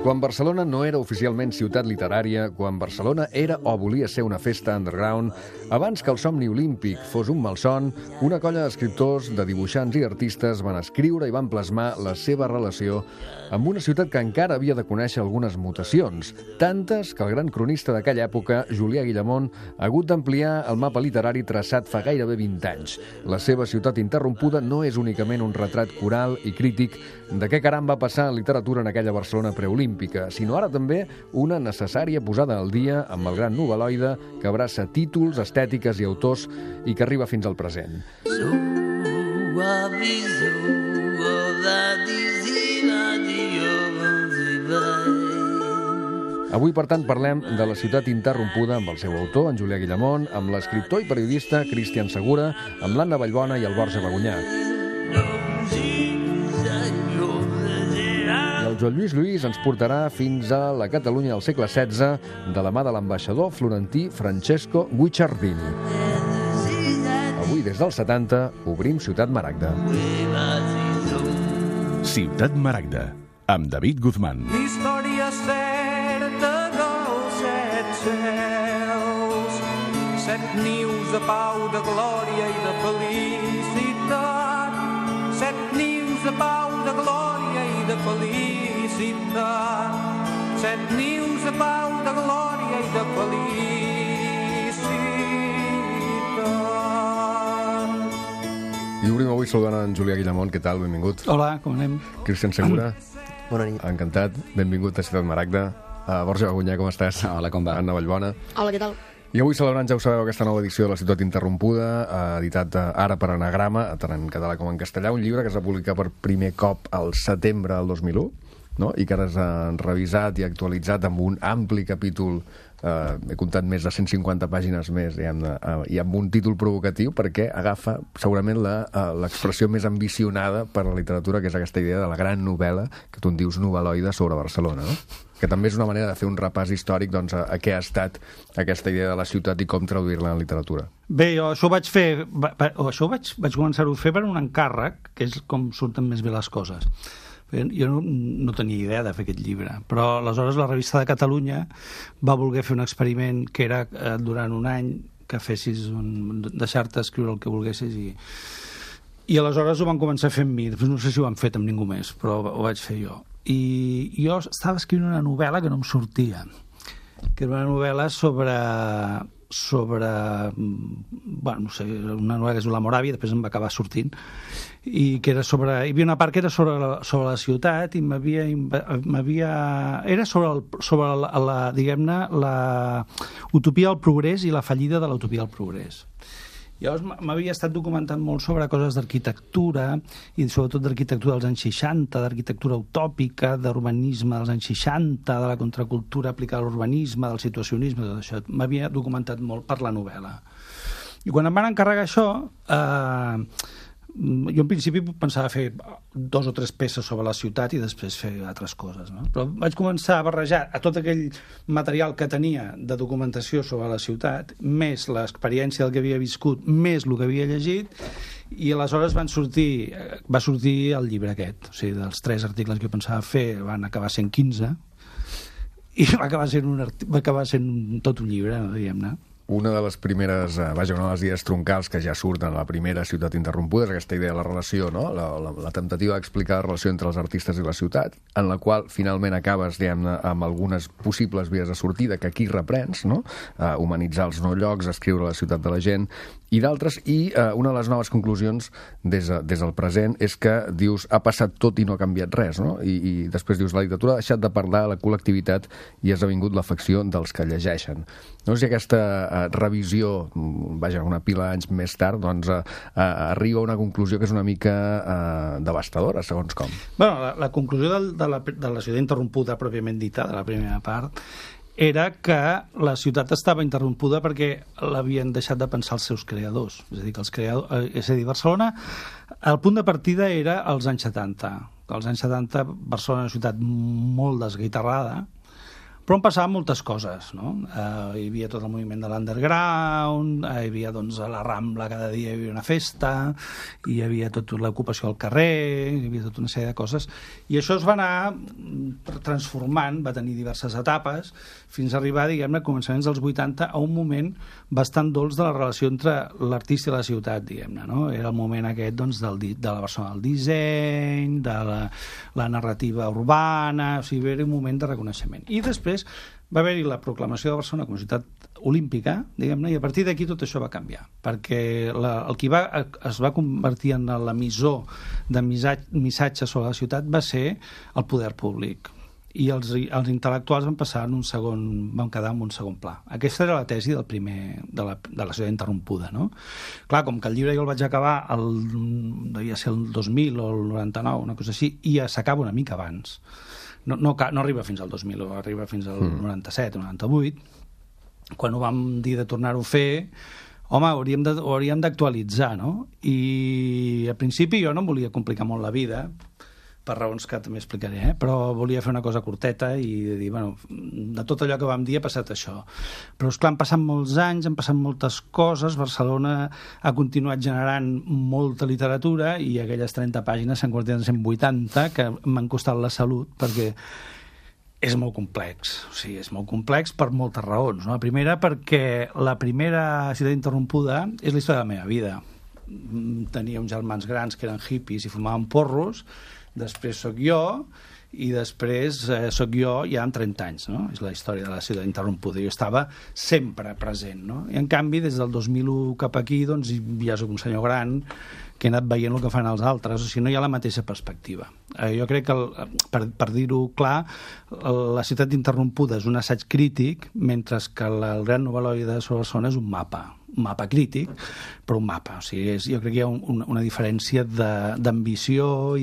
Quan Barcelona no era oficialment ciutat literària, quan Barcelona era o volia ser una festa underground, abans que el somni olímpic fos un malson, una colla d'escriptors, de dibuixants i artistes van escriure i van plasmar la seva relació amb una ciutat que encara havia de conèixer algunes mutacions, tantes que el gran cronista d'aquella època, Julià Guillamont, ha hagut d'ampliar el mapa literari traçat fa gairebé 20 anys. La seva ciutat interrompuda no és únicament un retrat coral i crític de què caram va passar en literatura en aquella Barcelona preolímpica, sinó ara també una necessària posada al dia amb el gran novel·loide que abraça títols, estètiques i autors i que arriba fins al present. Avui, per tant, parlem de la ciutat interrompuda amb el seu autor, en Julià Guillamont, amb l'escriptor i periodista Cristian Segura, amb l'Anna Vallbona i el Borja Bagonyà. I el Joan Lluís ens portarà fins a la Catalunya del segle XVI de la mà de l'ambaixador florentí Francesco Guicciardini. Avui, des dels 70, obrim Ciutat Maragda. Ciutat Maragda, amb David Guzmán. Història certa dels 7 cels, 7 nius de pau, de glòria i de felicitat. 7 nius de pau, de glòria i de felicitat. 7 nius de pau, de glòria i de felicitat. I obrim avui saludant en Julià Guillamont. Què tal? Benvingut. Hola, com anem? Cristian Segura. Bona nit. Encantat. Benvingut a Ciutat Maragda. Borja Bagonyà, com estàs? Hola, com va? Anna Vallbona. Hola, què tal? I avui celebrant, ja ho sabeu, aquesta nova edició de La Ciutat Interrompuda, editat ara per Anagrama, tant en català com en castellà, un llibre que es va publicar per primer cop al setembre del 2001, no? I que ara s'ha revisat i actualitzat amb un ampli capítol, he comptat més de 150 pàgines més, i amb un títol provocatiu, perquè agafa segurament l'expressió més ambicionada per la literatura, que és aquesta idea de la gran novel·la, que tu en dius novel·loide, sobre Barcelona, no? Que també és una manera de fer un repàs històric, doncs, a què ha estat aquesta idea de la ciutat i com traduir-la en literatura. Bé, jo això ho vaig fer, vaig començar-ho a fer per un encàrrec, que és com surten més bé les coses. Jo no tenia idea de fer aquest llibre, però aleshores la revista de Catalunya va voler fer un experiment que era durant un any que fessis deixar-te escriure el que volguessis i aleshores ho van començar a fer amb mi. Després no sé si ho han fet amb ningú més, però ho vaig fer jo. I jo estava escrivint una novel·la que no em sortia, que era una novel·la sobre bueno, no sé, una novel·la que es diu La Moràvia, després em va acabar sortint, i que era sobre, hi havia una part que era sobre la ciutat i era sobre la diguem-ne, la utopia del progrés i la fallida de l'utopia del progrés. Llavors m'havia estat documentant molt sobre coses d'arquitectura i sobretot d'arquitectura dels anys 60, d'arquitectura utòpica, d'urbanisme dels anys 60, de la contracultura aplicada a l'urbanisme, del situacionisme, tot això. M'havia documentat molt per la novel·la. I quan em van encarregar això, jo en principi pensava fer 2 o 3 peces sobre la ciutat i després fer altres coses, no? Però vaig començar a barrejar a tot aquell material que tenia de documentació sobre la ciutat, més l'experiència del que havia viscut, més el que havia llegit, i aleshores va sortir el llibre aquest. O sigui, dels 3 articles que jo pensava fer van acabar sent 15 i va acabar sent tot un llibre, diguem-ne. Una de les primeres, una de les idees troncals que ja surten a la primera Ciutat Interrompuda és aquesta idea de la relació, no? La temptativa d'explicar la relació entre els artistes i la ciutat, en la qual finalment acabes, diguem-ne, amb algunes possibles vies de sortida que aquí reprens, no? Humanitzar els nous llocs, escriure la ciutat de la gent i d'altres, i una de les noves conclusions des del present és que dius, ha passat tot i no ha canviat res, no? I després dius, la literatura ha deixat de parlar a la col·lectivitat i ha esdevingut l'afecció dels que llegeixen. No sé si aquesta revisió, una pila d'anys més tard, doncs arriba a una conclusió que és una mica devastadora, segons com. Bueno, la conclusió de la ciutat interrompuda, pròpiament dita, de la primera part, era que la ciutat estava interrompuda perquè l'havien deixat de pensar els seus creadors. És a dir, Barcelona, el punt de partida era als anys 70. Als anys 70 Barcelona era una ciutat molt desguitarrada, Però on passaven moltes coses, no? Hi havia tot el moviment de l'underground, hi havia, doncs, a la Rambla cada dia hi havia una festa, hi havia tota l'ocupació al carrer, hi havia tota una sèrie de coses, i això es va anar transformant, va tenir diverses etapes, fins a arribar, diguem-ne, a començaments dels 80, a un moment bastant dolç de la relació entre l'artista i la ciutat, diguem-ne, no? Era el moment aquest, doncs, de la persona del disseny, de la narrativa urbana, o sigui, era un moment de reconeixement. I després va haver-hi la proclamació de Barcelona com a ciutat olímpica, diguem-ne, i a partir d'aquí tot això va canviar, perquè el qui es va convertir en l'emissor de missatges sobre la ciutat va ser el poder públic, i els intel·lectuals van quedar en un segon pla. Aquesta era la tesi de la ciutat interrompuda, no? Clar, com que el llibre jo el vaig acabar devia ser el 2000 o el 99, una cosa així, i s'acaba una mica abans. No arriba fins al 2000, arriba fins al 97 o 98, quan ho vam dir de tornar-ho a fer, home, ho hauríem d'actualitzar, no? I al principi jo no em volia complicar molt la vida, per raons que també explicaré, però volia fer una cosa curteta i dir, bueno, de tot allò que vam dir ha passat això. Però, esclar, han passat molts anys, han passat moltes coses, Barcelona ha continuat generant molta literatura i aquelles 30 pàgines s'han convertit en 180, que m'han costat la salut, perquè és molt complex. O sigui, és molt complex per moltes raons, no? La primera, perquè la primera ciutat interrompuda és la història de la meva vida. Tenia uns germans grans que eren hippies i fumaven porros, després sóc jo, i després sóc jo ja amb 30 anys, no? És la història de la ciutat interrompuda. Jo estava sempre present, no? I en canvi, des del 2001 cap aquí, doncs ja soc un senyor gran que he anat veient el que fan els altres, o sigui, no hi ha la mateixa perspectiva. Jo crec que, per dir-ho clar, la ciutat interrompuda és un assaig crític, mentre que el gran novel·loide sobre Barcelona és un mapa crític, però un mapa. O sigui, jo crec que hi ha una diferència d'ambició i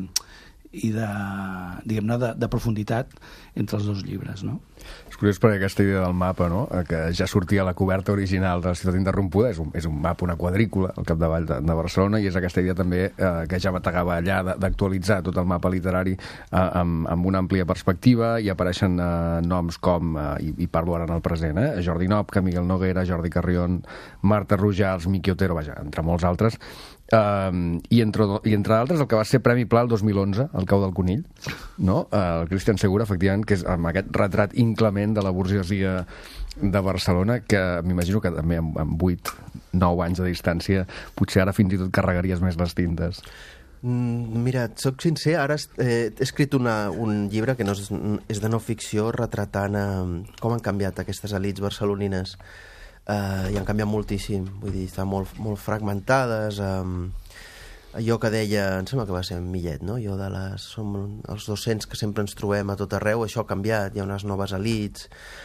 de profunditat entre els dos llibres, no? És curiós perquè aquesta idea del mapa, no?, que ja sortia a la coberta original de la ciutat interrompuda, és un mapa, una quadrícula al capdavall de Barcelona, i és aquesta idea també que ja bategava allà d'actualitzar tot el mapa literari amb una àmplia perspectiva, i apareixen noms com, i parlo ara en el present, Jordi Nopca, Miguel Noguera, Jordi Carrion, Marta Rojals, Miqui Otero, vaja, entre molts altres, i entre altres el que va ser Premi Pla el 2011, El cau del conill, no? El Cristian Segura, efectivament, que és amb aquest retrat inclement de la burgesia de Barcelona, que m'imagino que també amb 8-9 anys de distància potser ara fins i tot carregaries més les tintes. Mira, et soc sincer, ara he escrit un llibre que és de no ficció, retratant com han canviat aquestes elits barcelonines, i han canviat moltíssim, vull dir, estan molt fragmentades. Allò que deia, em sembla que va ser Millet, no? Jo som els 200 que sempre ens trobem a tot arreu, això ha canviat, hi ha unes noves elits,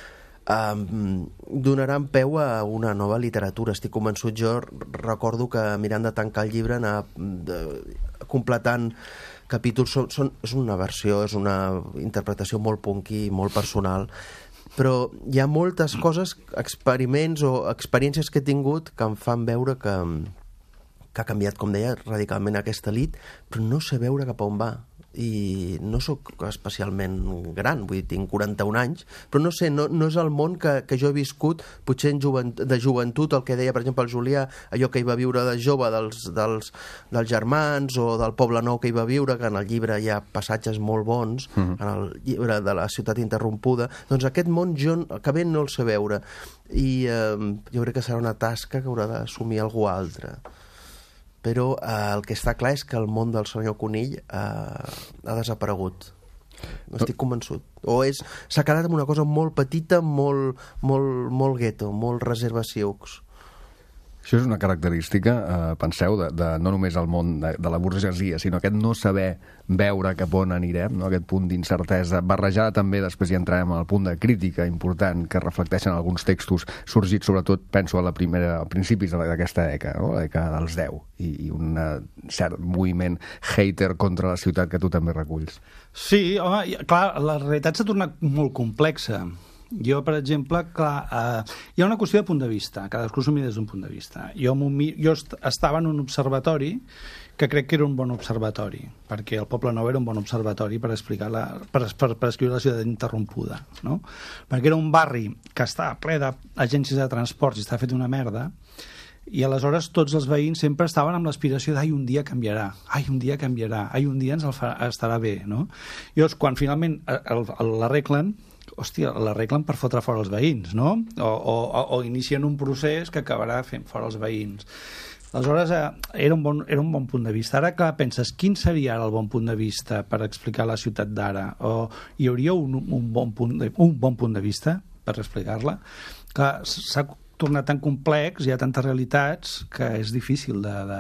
donaran peu a una nova literatura, estic convençut. Jo recordo que mirant de tancar el llibre, anar completant capítols, és una versió, és una interpretació molt punky, molt personal, però hi ha moltes coses, experiments o experiències que he tingut que em fan veure que ha canviat, com deia, radicalment aquesta elit, però no sé veure cap a on va. I no sóc especialment gran, vull dir, tinc 41 anys, però no sé, no és el món que jo he viscut, potser de joventut, el que deia, per exemple, el Julià, allò que hi va viure de jove dels germans o del Poble Nou que hi va viure, que en el llibre hi ha passatges molt bons, en el llibre de la ciutat interrompuda, doncs aquest món jo que ben no el sé veure, i jo crec que serà una tasca que haurà d'assumir algú altre. Però el que està clar és que el món del senyor Conill ha desaparegut. Estic convençut. O s'ha quedat amb una cosa molt petita, molt gueto, molt reserva Sioux. Això és una característica, penseu, de no només el món de la burgesia, sinó aquest no saber veure cap on anirem, no? Aquest punt d'incertesa, barrejada també, després hi entrarem al punt de crítica important que reflecteixen alguns textos sorgits, sobretot, penso, als principis d'aquesta dècada, no? La dècada dels 10, i un cert moviment hater contra la ciutat que tu també reculls. Sí, home, clar, la realitat s'ha tornat molt complexa. Jo, per exemple, clar, hi ha una qüestió de punt de vista, cadascú s'ho mira des d'un punt de vista. Jo estava en un observatori que crec que era un bon observatori, perquè el Poble Nou era un bon observatori per explicar per escriure la ciutat interrompuda, no? Perquè era un barri que està ple d'agències de transports i està fet una merda, i aleshores tots els veïns sempre estaven amb l'aspiració un dia canviarà, un dia canviarà, un dia ens estarà bé, no? I llavors, quan finalment l'arreglen, l'arreglen per fotre fora els veïns, no? O inicien un procés que acabarà fent fora els veïns. Aleshores, era un bon punt de vista. Ara, clar, penses, quin seria ara el bon punt de vista per explicar la ciutat d'ara? O hi hauria un bon punt de vista per explicar-la? Clar, s'ha tornat tan complex, hi ha tantes realitats, que és difícil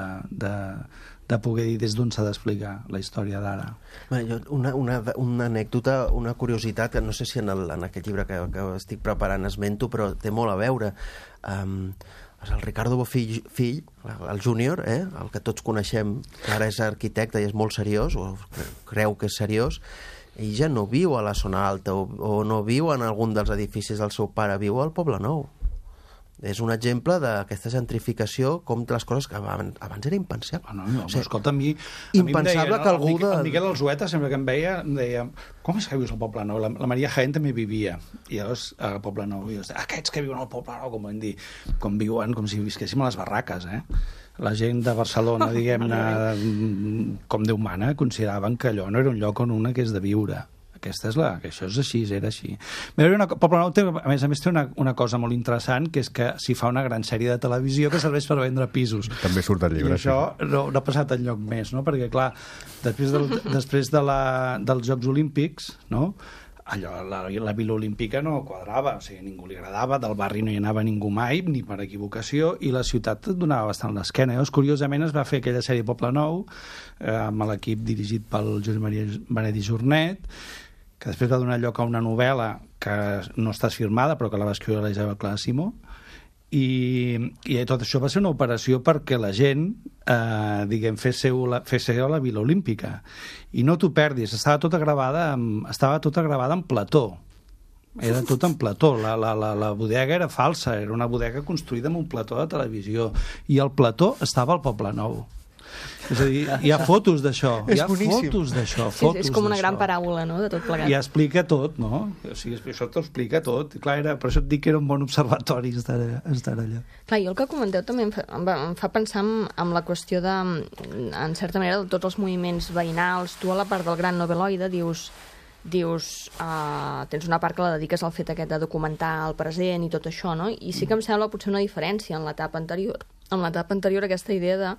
de poder dir des d'on s'ha d'explicar la història d'ara. Una anècdota, una curiositat, que no sé si en aquest llibre que estic preparant esmento, però té molt a veure. El Ricardo Bofill, el júnior, el que tots coneixem, que ara és arquitecte i és molt seriós, o creu que és seriós, ell ja no viu a la zona alta o no viu en algun dels edificis del seu pare, viu al Poble Nou. És un exemple d'aquesta gentrificació, com les coses que abans era impensable. No, escolta, a mi impensable que algú de... El Miquel Alzueta sempre que em deia com és que vius al Poble Nou? La Maria Jaén també vivia, i llavors al Poble Nou, i aquests que viuen al Poble Nou, com vam dir, com viuen, com si visquéssim a les barraques, La gent de Barcelona, diguem-ne, com Déu mana, consideraven que allò no era un lloc on una que és de viure. Que això és així, era així. Poble Nou, a més, té una cosa molt interessant, que és que s'hi fa una gran sèrie de televisió que serveix per vendre pisos. També surt al llibre. I això no ha passat enlloc més, no? Perquè, clar, després dels Jocs Olímpics, no? Allò, la Vila Olímpica no quadrava, o sigui, ningú li agradava, del barri no hi anava ningú mai, ni per equivocació, i la ciutat et donava bastant l'esquena. Llavors, curiosament, es va fer aquella sèrie Poble Nou, amb l'equip dirigit pel Josep Maria Benet i Jornet, que després va donar lloc a una novel·la que no està firmada, però que la va escriure la Isabel Clara Simó, i tot això va ser una operació perquè la gent fes seu la Vila Olímpica, i no t'ho perdis, estava tota gravada en plató, era tot en plató, la bodega era falsa, era una bodega construïda en un plató de televisió, i el plató estava al Poble Nou. És a dir, hi ha fotos d'això. És boníssim. És com una gran paràbola, no?, de tot plegat. I explica tot, no? O sigui, això t'ho explica tot. Clar, per això et dic que era un bon observatori estar allà. Clar, jo el que comenteu també em fa pensar en la qüestió de, en certa manera, de tots els moviments veïnals. Tu a la part del gran novel·loide dius tens una part que la dediques al fet aquest de documentar el present i tot això, no? I sí que em sembla potser una diferència en l'etapa anterior. En l'etapa anterior aquesta idea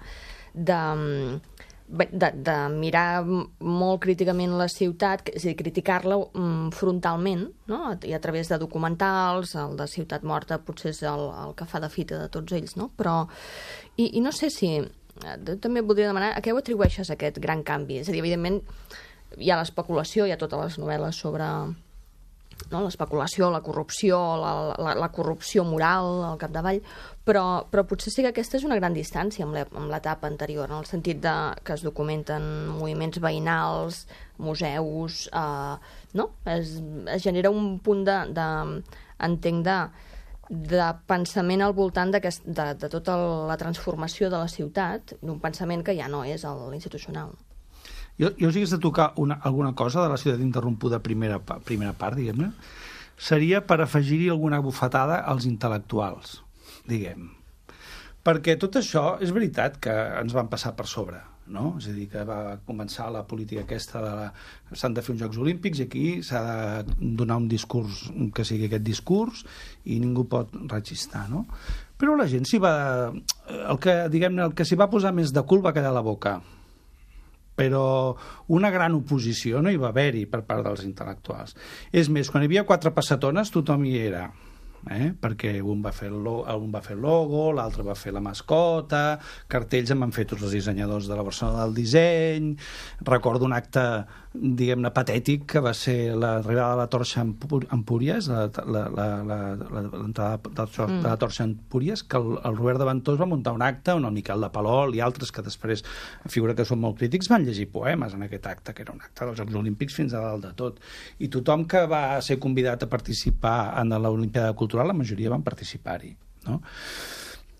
de mirar molt críticament la ciutat, és a dir, criticar-la frontalment, no? I a través de documentals, el de Ciutat Morta potser és el que fa de fita de tots ells, no? Però, i no sé si, també voldria demanar, a què ho atribueixes aquest gran canvi? És a dir, evidentment, hi ha l'especulació, hi ha totes les novel·les sobre l'especulació, la corrupció, la corrupció moral al capdavall, però potser sí que aquesta és una gran distància amb l'etapa anterior, en el sentit que es documenten moviments veïnals, museus, no? Es genera un punt entenc, de pensament al voltant de tota la transformació de la ciutat, d'un pensament que ja no és l'institucional. Jo si hagués de tocar alguna cosa de la ciutat interrompuda primera part, diguem-ne, seria per afegir-hi alguna bufetada als intel·lectuals, diguem. Perquè tot això és veritat que ens van passar per sobre, no? És a dir, que va començar la política aquesta s'han de fer uns Jocs Olímpics i aquí s'ha de donar un discurs que sigui aquest discurs i ningú pot rechistar, no? Però la gent el que s'hi va posar més de cul va quedar a la boca. Però una gran oposició no hi va haver-hi per part dels intel·lectuals. És més, quan hi havia 4 passatones tothom hi era, perquè un va fer el logo, l'altre va fer la mascota, cartells en van fer tots els dissenyadors de la Barcelona del disseny. Recordo un acte, diguem-ne, patètic, que va ser l'arribada de la torxa a Empúries, l'entrada de la torxa a Empúries, que el Robert de Ventós va muntar un acte on el Miquel de Palol i altres que després, figura que són molt crítics, van llegir poemes en aquest acte, que era un acte dels Jocs Olímpics fins a dalt de tot. I tothom que va ser convidat a participar en l'Olimpiada de Cultura, la majoria van participar-hi, no?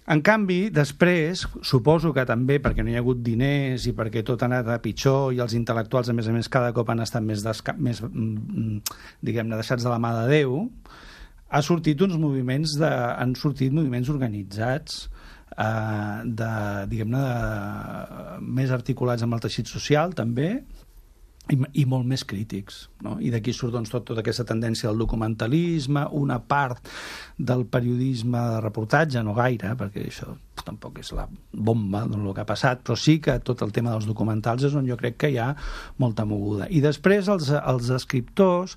En canvi, després, suposo que també perquè no hi ha hagut diners i perquè tot ha anat a pitjor i els intel·lectuals, a més, cada cop han estat més diguem-ne, deixats de la mà de Déu, han sortit moviments organitzats, diguem-ne, més articulats amb el teixit social, també, i molt més crítics, no? I d'aquí surt doncs, tota aquesta tendència del documentalisme, una part del periodisme de reportatge, no gaire, perquè això tampoc és la bomba del que ha passat, però sí que tot el tema dels documentals és on jo crec que hi ha molta moguda. I després els escriptors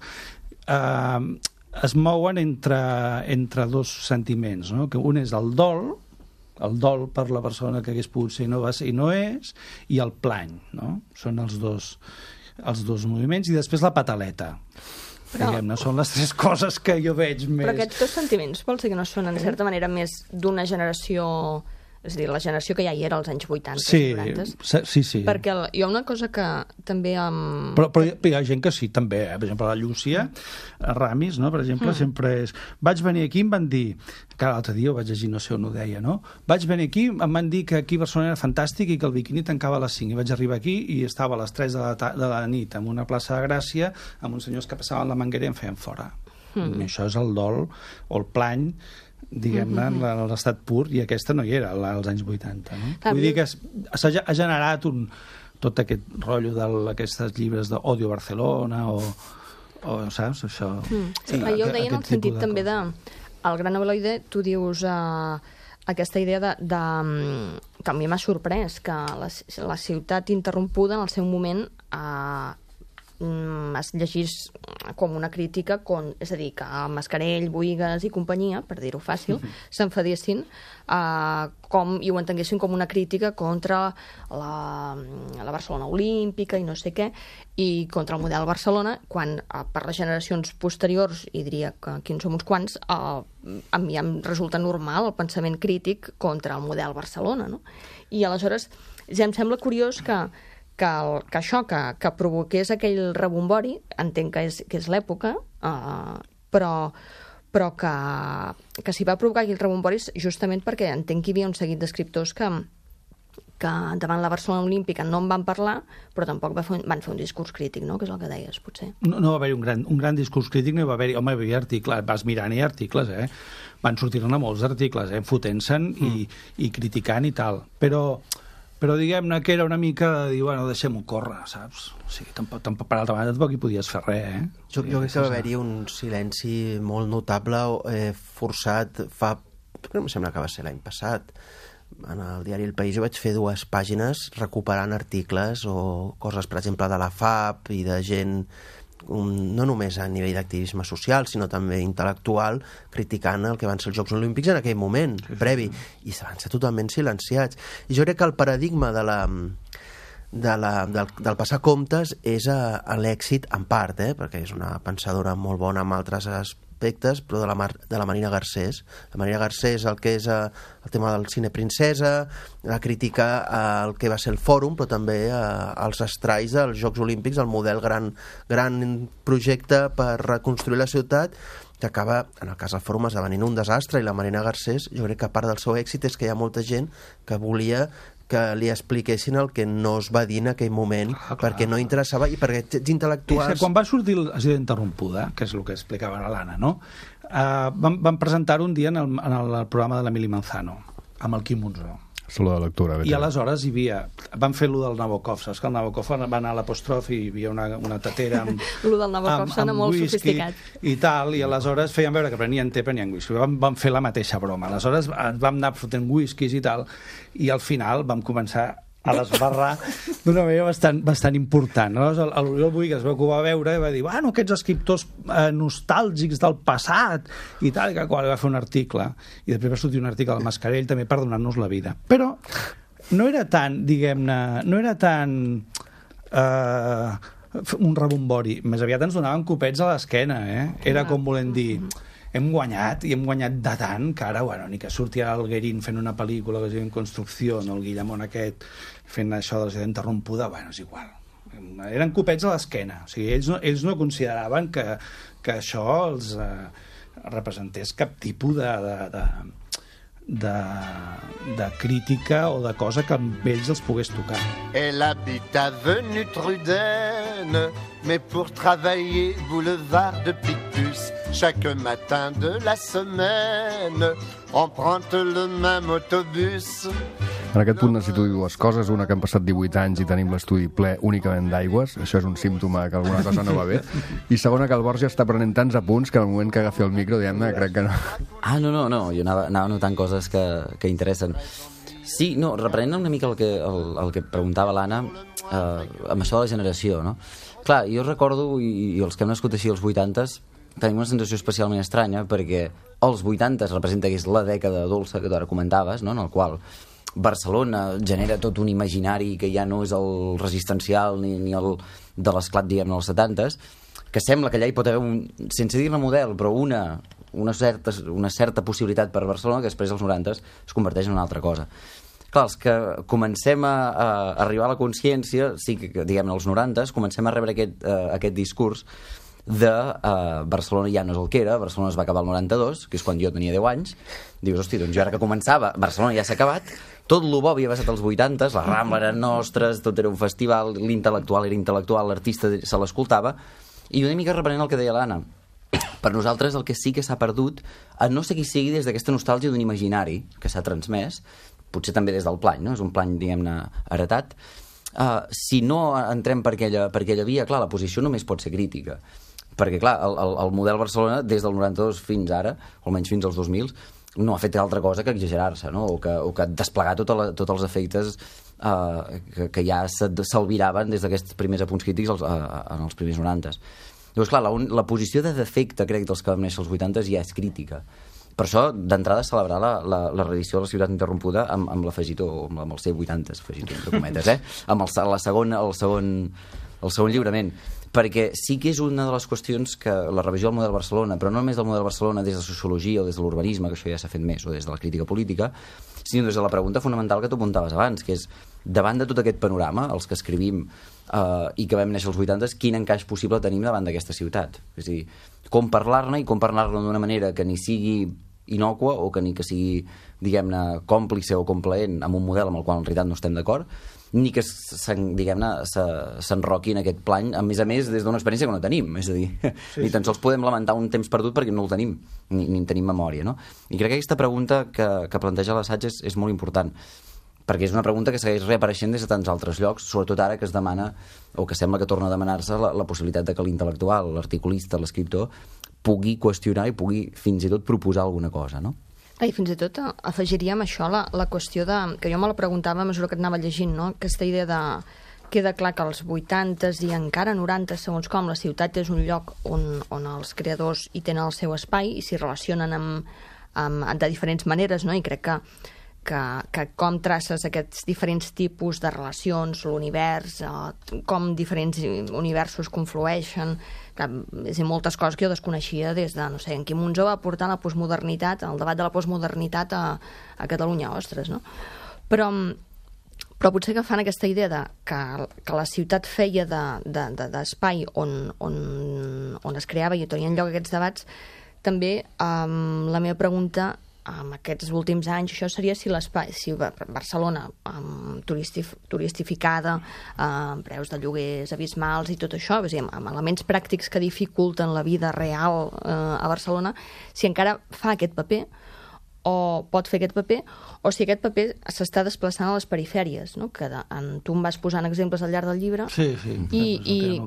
es mouen entre dos sentiments, no? Que un és el dol per la persona que hagués pogut ser i no va ser i no és, i el plany, no? Són els dos moviments, i després la pataleta. Diguem-ne, són les tres coses que jo veig més... Però aquests dos sentiments vols dir que no són, en certa manera, més d'una generació... És a dir, la generació que ja hi era als anys 80 i 90. Sí. Perquè hi ha una cosa que també... Però hi ha gent que sí, també. Per exemple, la Llúcia Ramis, no? Per exemple, sempre és... Vaig venir aquí i em van dir... Que l'altre dia ho vaig llegir, no sé on ho deia, no? Vaig venir aquí, em van dir que aquí a Barcelona era fantàstic i que el biquini tancava a les 5. I vaig arribar aquí i estava a les 3 de la nit en una plaça de Gràcia amb uns senyors que passaven la manguera i em feien fora. I això és el dol o el plany, diguem-ne, en l'estat pur, i aquesta no hi era als anys 80, no? Vull dir que ha generat tot aquest rotllo d'aquestes llibres d'Odio Barcelona o saps, això... Jo ho deia en el sentit també de... El Gran Abeloide, tu dius aquesta idea que a mi m'ha sorprès, que la ciutat interrompuda en el seu moment es llegís com una crítica, és a dir, que Mascarell, Boïgues i companyia, per dir-ho fàcil, s'enfadessin i ho entenguessin com una crítica contra la Barcelona olímpica i no sé què, i contra el model Barcelona, quan per les generacions posteriors, i diria que aquí en som uns quants, a mi em resulta normal el pensament crític contra el model Barcelona, no? I aleshores ja em sembla curiós que això, que provoqués aquell rebombori, entenc que és l'època, però que s'hi va provocar aquell rebombori justament perquè entenc que hi havia un seguit d'escriptors que davant la Barcelona olímpica no en van parlar, però tampoc van fer un discurs crític, no? Que és el que deies, potser. No va haver-hi un gran discurs crític, no hi va haver-hi... Home, hi havia articles, vas mirant i articles, van sortir-ne molts articles, fotent-se'n i criticant i tal. Però diguem-ne que era una mica de dir, bueno, deixem-ho córrer, saps? O sigui, tampoc per altra banda tampoc hi podies fer res, Jo crec que va haver-hi un silenci molt notable, forçat, em sembla que va ser l'any passat, en el diari El País jo vaig fer 2 pàgines recuperant articles o coses, per exemple, de la FAP i de gent, no només a nivell d'activisme social, sinó també intel·lectual, criticant el que van ser els Jocs Olímpics en aquell moment, previ, i van ser totalment silenciats. I jo crec que el paradigma del passar comptes és l'èxit en part, perquè és una pensadora molt bona en altres aspectes, però de la Marina Garcés. La Marina Garcés, el que és el tema del cine princesa, la crítica al que va ser el fòrum, però també als estralls dels Jocs Olímpics, el model gran projecte per reconstruir la ciutat, que acaba, en el cas del fòrum, esdevenint un desastre, i la Marina Garcés, jo crec que part del seu èxit és que hi ha molta gent que volia que li expliquessin el que no es va dir en aquell moment, perquè no interessava i perquè ets intel·lectuals... Quan va sortir la Ciutat Interrompuda, que és el que explicava l'Anna, no? Van presentar un dia en el programa de l'Emili Manzano, amb el Quim Monzó. Solo de lectura. I aleshores hi havia... Van fer allò del Nabokov, saps? Que el Nabokov va anar a l'Apòstrof i hi havia una tatera amb... Allò del Nabokov sona molt sofisticat. I tal, i aleshores feien veure que prenien whisky. Van fer la mateixa broma. Aleshores vam anar fotent whiskies i tal, i al final vam començar a desbarrar d'una manera bastant important. Aleshores, l'Oriol Boïgues que ho va veure i va dir, bueno, aquests escriptors nostàlgics del passat i tal, que quan va fer un article, i després va sortir un article del Mascarell també per donar-nos la vida. Però no era tan, diguem-ne, un rebombori, més aviat ens donaven copets a l'esquena, Era com volent dir... Hem guanyat, i hem guanyat de tant que ara, bueno, ni que surti el Guerín fent una pel·lícula que es diu En Construcció, no, el Guillamón aquest fent això de la Ciutat Interrompuda, bueno, és igual. Eren copets a l'esquena. O sigui, ells no consideraven que això els representés cap tipus de crítica o de cosa que amb ells els pogués tocar. Elle habite avenue Trudel, mais pour travailler boulevard de Picpus, chaque matin de la semaine, emprunte le même autobus. En aquest punt necessito dir dues coses. Una, que han passat 18 anys i tenim l'estudi ple únicament d'aigües. Això és un símptoma que alguna cosa no va bé. I segona, que el Borja està prenent tants apunts que al moment que agafi el micro, diguem-ne, crec que no. Ah, no, jo anava notant coses que interessen. Sí, no, reprenent una mica el que preguntava l'Anna, amb això de la generació, no? Clar, jo recordo, i els que hem nascut així als 80s, tenim una sensació especialment estranya, perquè els 80s representa que és la dècada dolça que tu ara comentaves, no?, en el qual Barcelona genera tot un imaginari que ja no és el resistencial ni el de l'esclat, diguem-ne, als 70s, que sembla que allà hi pot haver sense dir-ne model, però una certa possibilitat per Barcelona, que després als 90s es converteix en una altra cosa. Clar, els que comencem a arribar a la consciència, sí que, diguem-ne, als 90s, comencem a rebre aquest discurs de Barcelona ja no és el que era, Barcelona es va acabar el 92, que és quan jo tenia 10 anys. Dius, hosti, doncs jo ara que començava, Barcelona ja s'ha acabat, tot el bo havia passat als 80s, les Rambles eren nostres, tot era un festival, l'intel·lectual era intel·lectual, l'artista se l'escoltava, i una mica reprenent el que deia l'Anna, per nosaltres el que sí que s'ha perdut, no sé qui sigui, des d'aquesta nostàlgia d'un imaginari que s'ha transmès, potser també des del plany, no? És un plany, diguem-ne, heretat. Si no entrem per aquella via, clar, la posició només pot ser crítica, perquè, clar, el model Barcelona, des del 92 fins ara, o almenys fins als 2000, no ha fet altra cosa que exagerar-se, no? o que desplegar tots els efectes que ja s'albiraven des d'aquests primers apunts crítics en els primers 90s. Llavors, clar, la posició de defecte, crec, dels que vam néixer als 80s ja és crítica. Per això, d'entrada, celebrar la reedició de La ciutat interrompuda amb l'afegitó, amb el seu 80s, afegitó, entre cometes, amb el segon lliurament. Perquè sí que és una de les qüestions que la revisió del model Barcelona, però no només del model Barcelona des de sociologia o des de l'urbanisme, que això ja s'ha fet més, o des de la crítica política, sinó des de la pregunta fonamental que tu apuntaves abans, que és, davant de tot aquest panorama, els que escrivim i que vam néixer als 80s, quin encaix possible tenim davant d'aquesta ciutat? És a dir, com parlar-ne, i com parlar-ne d'una manera que ni sigui innòcua o que ni que sigui, diguem-ne, còmplice o complaent amb un model amb el qual en realitat no estem d'acord, ni que, diguem-ne, s'enroqui en aquest plany, a més, des d'una experiència que no tenim. És a dir, ni tan sols podem lamentar un temps perdut perquè no el tenim, ni en tenim memòria, no? I crec que aquesta pregunta que planteja l'assaig és molt important, perquè és una pregunta que segueix reapareixent des de tants altres llocs, sobretot ara que es demana, o que sembla que torna a demanar-se, la possibilitat de que l'intel·lectual, l'articulista, l'escriptor, pugui qüestionar i pugui fins i tot proposar alguna cosa, no? I fins i tot afegiríem això, la qüestió que jo me la preguntava a mesura que et anava llegint, no? Aquesta idea de... Queda clar que als 80s i encara 90, segons com, la ciutat és un lloc on els creadors hi tenen el seu espai i s'hi relacionen de diferents maneres, no? I crec que com traces aquests diferents tipus de relacions, l'univers, com diferents universos conflueixen, és moltes coses que jo desconeixia des de, no sé, en Quim Monzó va portar la postmodernitat, el debat de la postmodernitat a Catalunya, ostres, no? Però potser que fan aquesta idea que la ciutat feia d'espai on es creava i tenien lloc aquests debats, també la meva pregunta en aquests últims anys, això seria si Barcelona turistificada, amb preus de lloguers abismals i tot això, amb elements pràctics que dificulten la vida real a Barcelona, si encara fa aquest paper o pot fer aquest paper, o si aquest paper s'està desplaçant a les perifèries, no? Que tu em vas posant exemples al llarg del llibre. Sí, i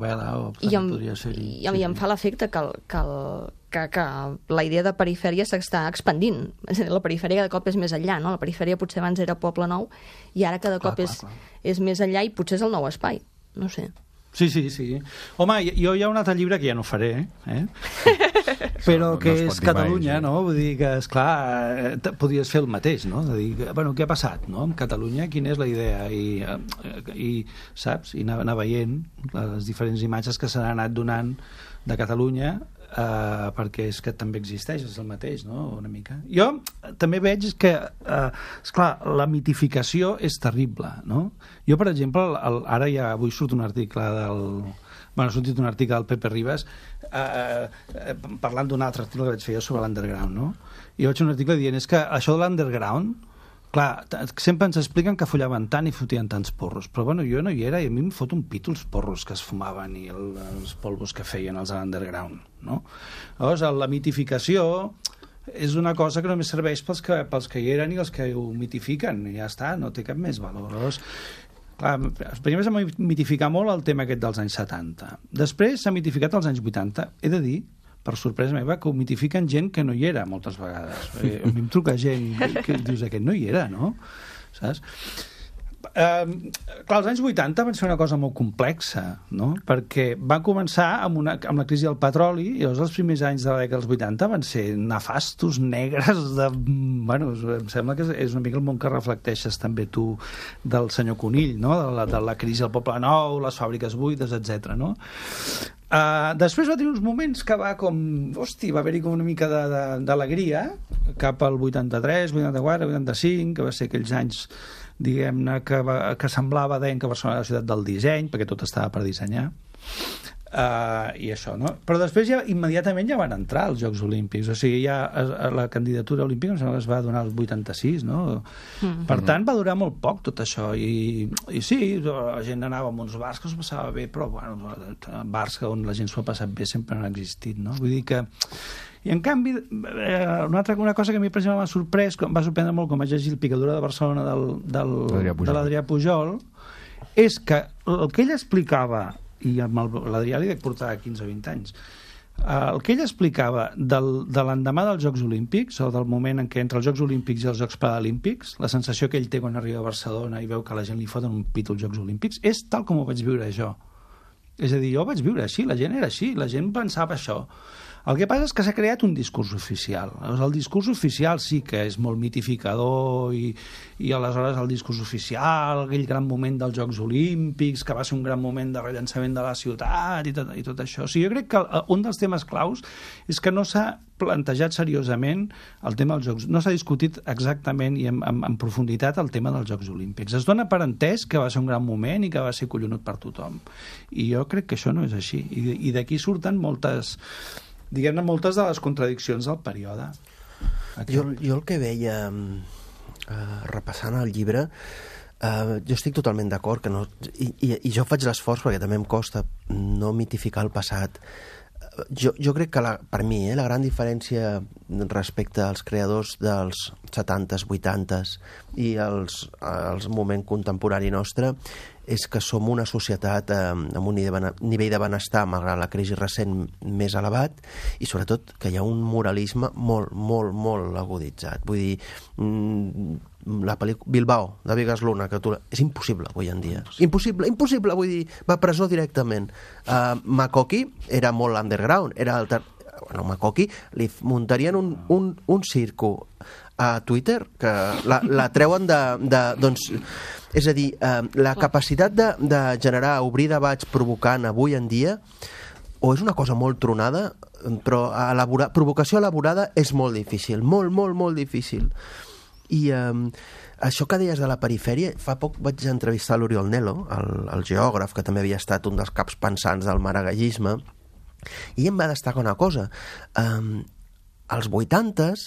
em fa l'efecte que la idea de perifèria s'està expandint. La perifèria cada cop és més enllà, no? La perifèria potser abans era Poble Nou i ara cada cop és més enllà i potser és el nou espai, no sé. Sí. Home, jo hi ha un altre llibre que ja no faré, però que és Catalunya, no? Vull dir que, esclar, podries fer el mateix, no? De dir, bueno, què ha passat, no? Amb Catalunya, quina és la idea? I saps? I anar veient les diferents imatges que s'han anat donant de Catalunya, perquè és que també existeix, és el mateix, no? Una mica. Jo també veig que, esclar, la mitificació és terrible, no? Jo, per exemple, ara ja avui surt un article ha sortit un article del Pepe Ribas parlant d'un altre article que vaig fer sobre l'underground, no? i vaig un article dient, és que això de l'underground, clar, sempre ens expliquen que follaven tant i fotien tants porros, però bueno, jo no hi era i a mi em fot un pito els porros que es fumaven i els polvos que feien els de l'underground, no? Llavors, la mitificació és una cosa que només serveix pels que hi eren i els que ho mitifiquen, i ja està, no té cap més valor. Llavors, clar, primer s'ha mitificat molt el tema aquest dels anys 70. Després s'ha mitificat els anys 80. He de dir, per sorpresa meva, que ho mitifiquen gent que no hi era moltes vegades. A mi em truca gent que dius, aquest no hi era, no? Saps? Clar, els anys 80 van ser una cosa molt complexa, no? Perquè va començar amb la crisi del petroli i llavors els primers anys de la dècada dels 80 van ser nefastos, negres, bueno, em sembla que és una mica el món que reflecteixes també tu del senyor Conill, no? De la crisi del Poble Nou, les fàbriques buides, etc. No? Després va tenir uns moments que va com... Hosti, va haver-hi com una mica d'alegria cap al 83, 84, 85, que va ser aquells anys, diguem-ne, que semblava, deien que Barcelona era la ciutat del disseny, perquè tot estava per dissenyar. I això, no? Però després ja immediatament ja van entrar els Jocs Olímpics, o sigui, ja la candidatura olímpica em sembla que es va donar el 86, no? Per tant, va durar molt poc tot això, i sí, la gent anava a uns bars que es passava bé, però bueno, bars on la gent s'ho ha passat bé sempre no han existit, no? Vull dir que... I en canvi, una cosa que a mi per exemple m'ha sorprès, em va sorprendre molt quan vaig llegir el Picadura de Barcelona de l'Adrià Pujol, és que el que ell explicava, i l'Adrià li dec portar 15 o 20 anys, el que ell explicava de l'endemà dels Jocs Olímpics, o del moment en què entre els Jocs Olímpics i els Jocs Paralímpics, la sensació que ell té quan arriba a Barcelona i veu que la gent li foten un pit als Jocs Olímpics, és tal com ho vaig viure jo. És a dir, jo ho vaig viure així, la gent era així, la gent pensava això. El que passa és que s'ha creat un discurs oficial. El discurs oficial sí que és molt mitificador i aleshores el discurs oficial, aquell gran moment dels Jocs Olímpics, que va ser un gran moment de rellançament de la ciutat i tot això. O sigui, jo crec que un dels temes claus és que no s'ha plantejat seriosament el tema dels Jocs. No s'ha discutit exactament i en profunditat el tema dels Jocs Olímpics. Es dona per entès que va ser un gran moment i que va ser collonut per tothom. I jo crec que això no és així. I d'aquí surten moltes de les contradiccions del període. Jo el que veia repassant el llibre, jo estic totalment d'acord que no, i jo faig l'esforç perquè també em costa no mitificar el passat. Jo crec que per mi la gran diferència respecte als creadors dels 70s, 80s i als moment contemporani nostre és que som una societat amb un nivell de benestar, malgrat la crisi recent, més elevat, i sobretot que hi ha un moralisme molt, molt, molt aguditzat. Vull dir, la pel·lícula Bilbao, de Vigas Luna, que és impossible avui en dia. Impossible, vull dir, va a presó directament. Makoki era molt underground, Makoki li muntarien un circo a Twitter que la treuen doncs, és a dir, la capacitat de generar, obrir debats provocant avui en dia o és una cosa molt tronada, però provocació elaborada és molt difícil, molt, molt, molt difícil. I això que deies de la perifèria, fa poc vaig entrevistar l'Oriol Nelo, el geògraf, que també havia estat un dels caps pensants del maragallisme, i em va destacar una cosa. Als 80s,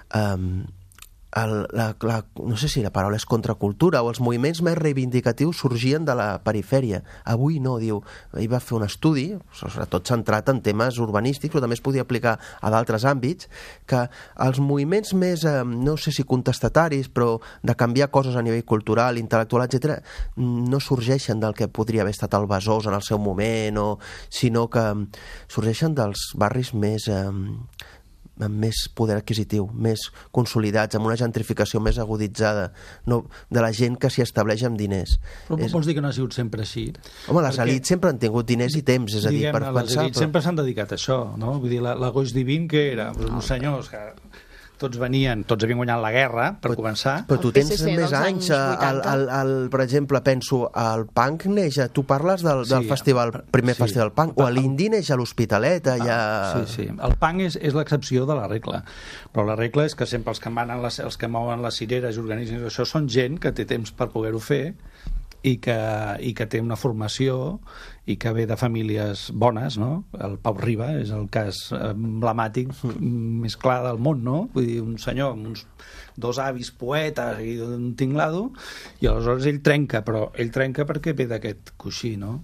no sé si la paraula és contracultura o els moviments més reivindicatius sorgien de la perifèria. Avui no, diu. Ell va fer un estudi, sobretot centrat en temes urbanístics, però també es podia aplicar a d'altres àmbits, que els moviments més, no sé si contestataris, però de canviar coses a nivell cultural, intel·lectual, etc., no sorgeixen del que podria haver estat el Besòs en el seu moment, sinó que sorgeixen dels barris amb més poder adquisitiu, més consolidats, amb una gentrificació més aguditzada, no, de la gent que s'hi estableix amb diners. Però vols dir que no ha sigut sempre així? Home, les elits sempre han tingut diners i temps, és a dir, per pensar... Les elits sempre s'han dedicat a això, no? Vull dir, la Goix Divin, que era? Uns senyors que tots havien guanyat la guerra, per començar. Però tu tens més anys. Per exemple, penso, el punk neix... Tu parles del festival, primer festival punk, o l'indi neix a l'Hospitalet, allà... Sí. El punk és l'excepció de la regla. Però la regla és que sempre els que mouen les cireres i organismes, això són gent que té temps per poder-ho fer i que té una formació i que ve de famílies bones, no? El Pau Riba és el cas emblemàtic més clar del món, no? Vull dir, un senyor amb uns 2 avis poetes i un tinglado, i aleshores ell trenca, però ell trenca perquè ve d'aquest coixí, no?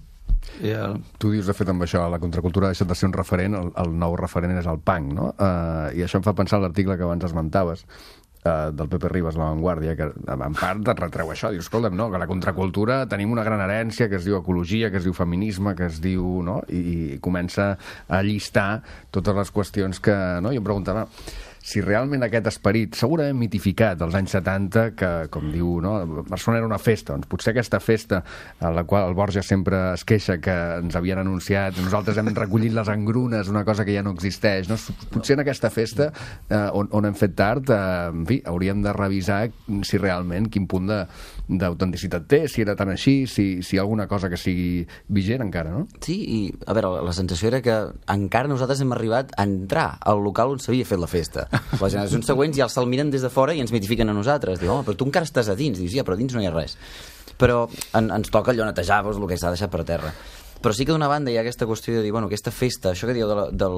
Tu dius, de fet, amb això, la contracultura ha deixat de ser un referent, el nou referent és el punk, no? I això em fa pensar l'article que abans esmentaves, del Pepe Ribas, La Vanguardia, que en part et retreu això, dius, escolta'm, no, que la contracultura tenim una gran herència que es diu ecologia, que es diu feminisme, que es diu, no? I comença a llistar totes les qüestions que, no? Jo em preguntava si realment aquest esperit, segurament mitificat als anys 70, que, com diu, no, Barcelona era una festa, doncs potser aquesta festa a la qual el Borja sempre es queixa que ens havien anunciat, nosaltres hem recollit les engrunes, una cosa que ja no existeix, no? Potser en aquesta festa on hem fet tard, en fi, hauríem de revisar si realment quin punt d'autenticitat té, si era tan així, si hi ha alguna cosa que sigui vigent encara, no? Sí, i a veure, la sensació era que encara nosaltres hem arribat a entrar al local on s'havia fet la festa. Les generacions següents ja se'l miren des de fora i ens mitifiquen a nosaltres. Diu, home, però tu encara estàs a dins. Dius, ja, però a dins no hi ha res. Però ens toca allò netejar el que s'ha deixat per terra. Però sí que d'una banda hi ha aquesta qüestió de dir, bueno, aquesta festa, això que dieu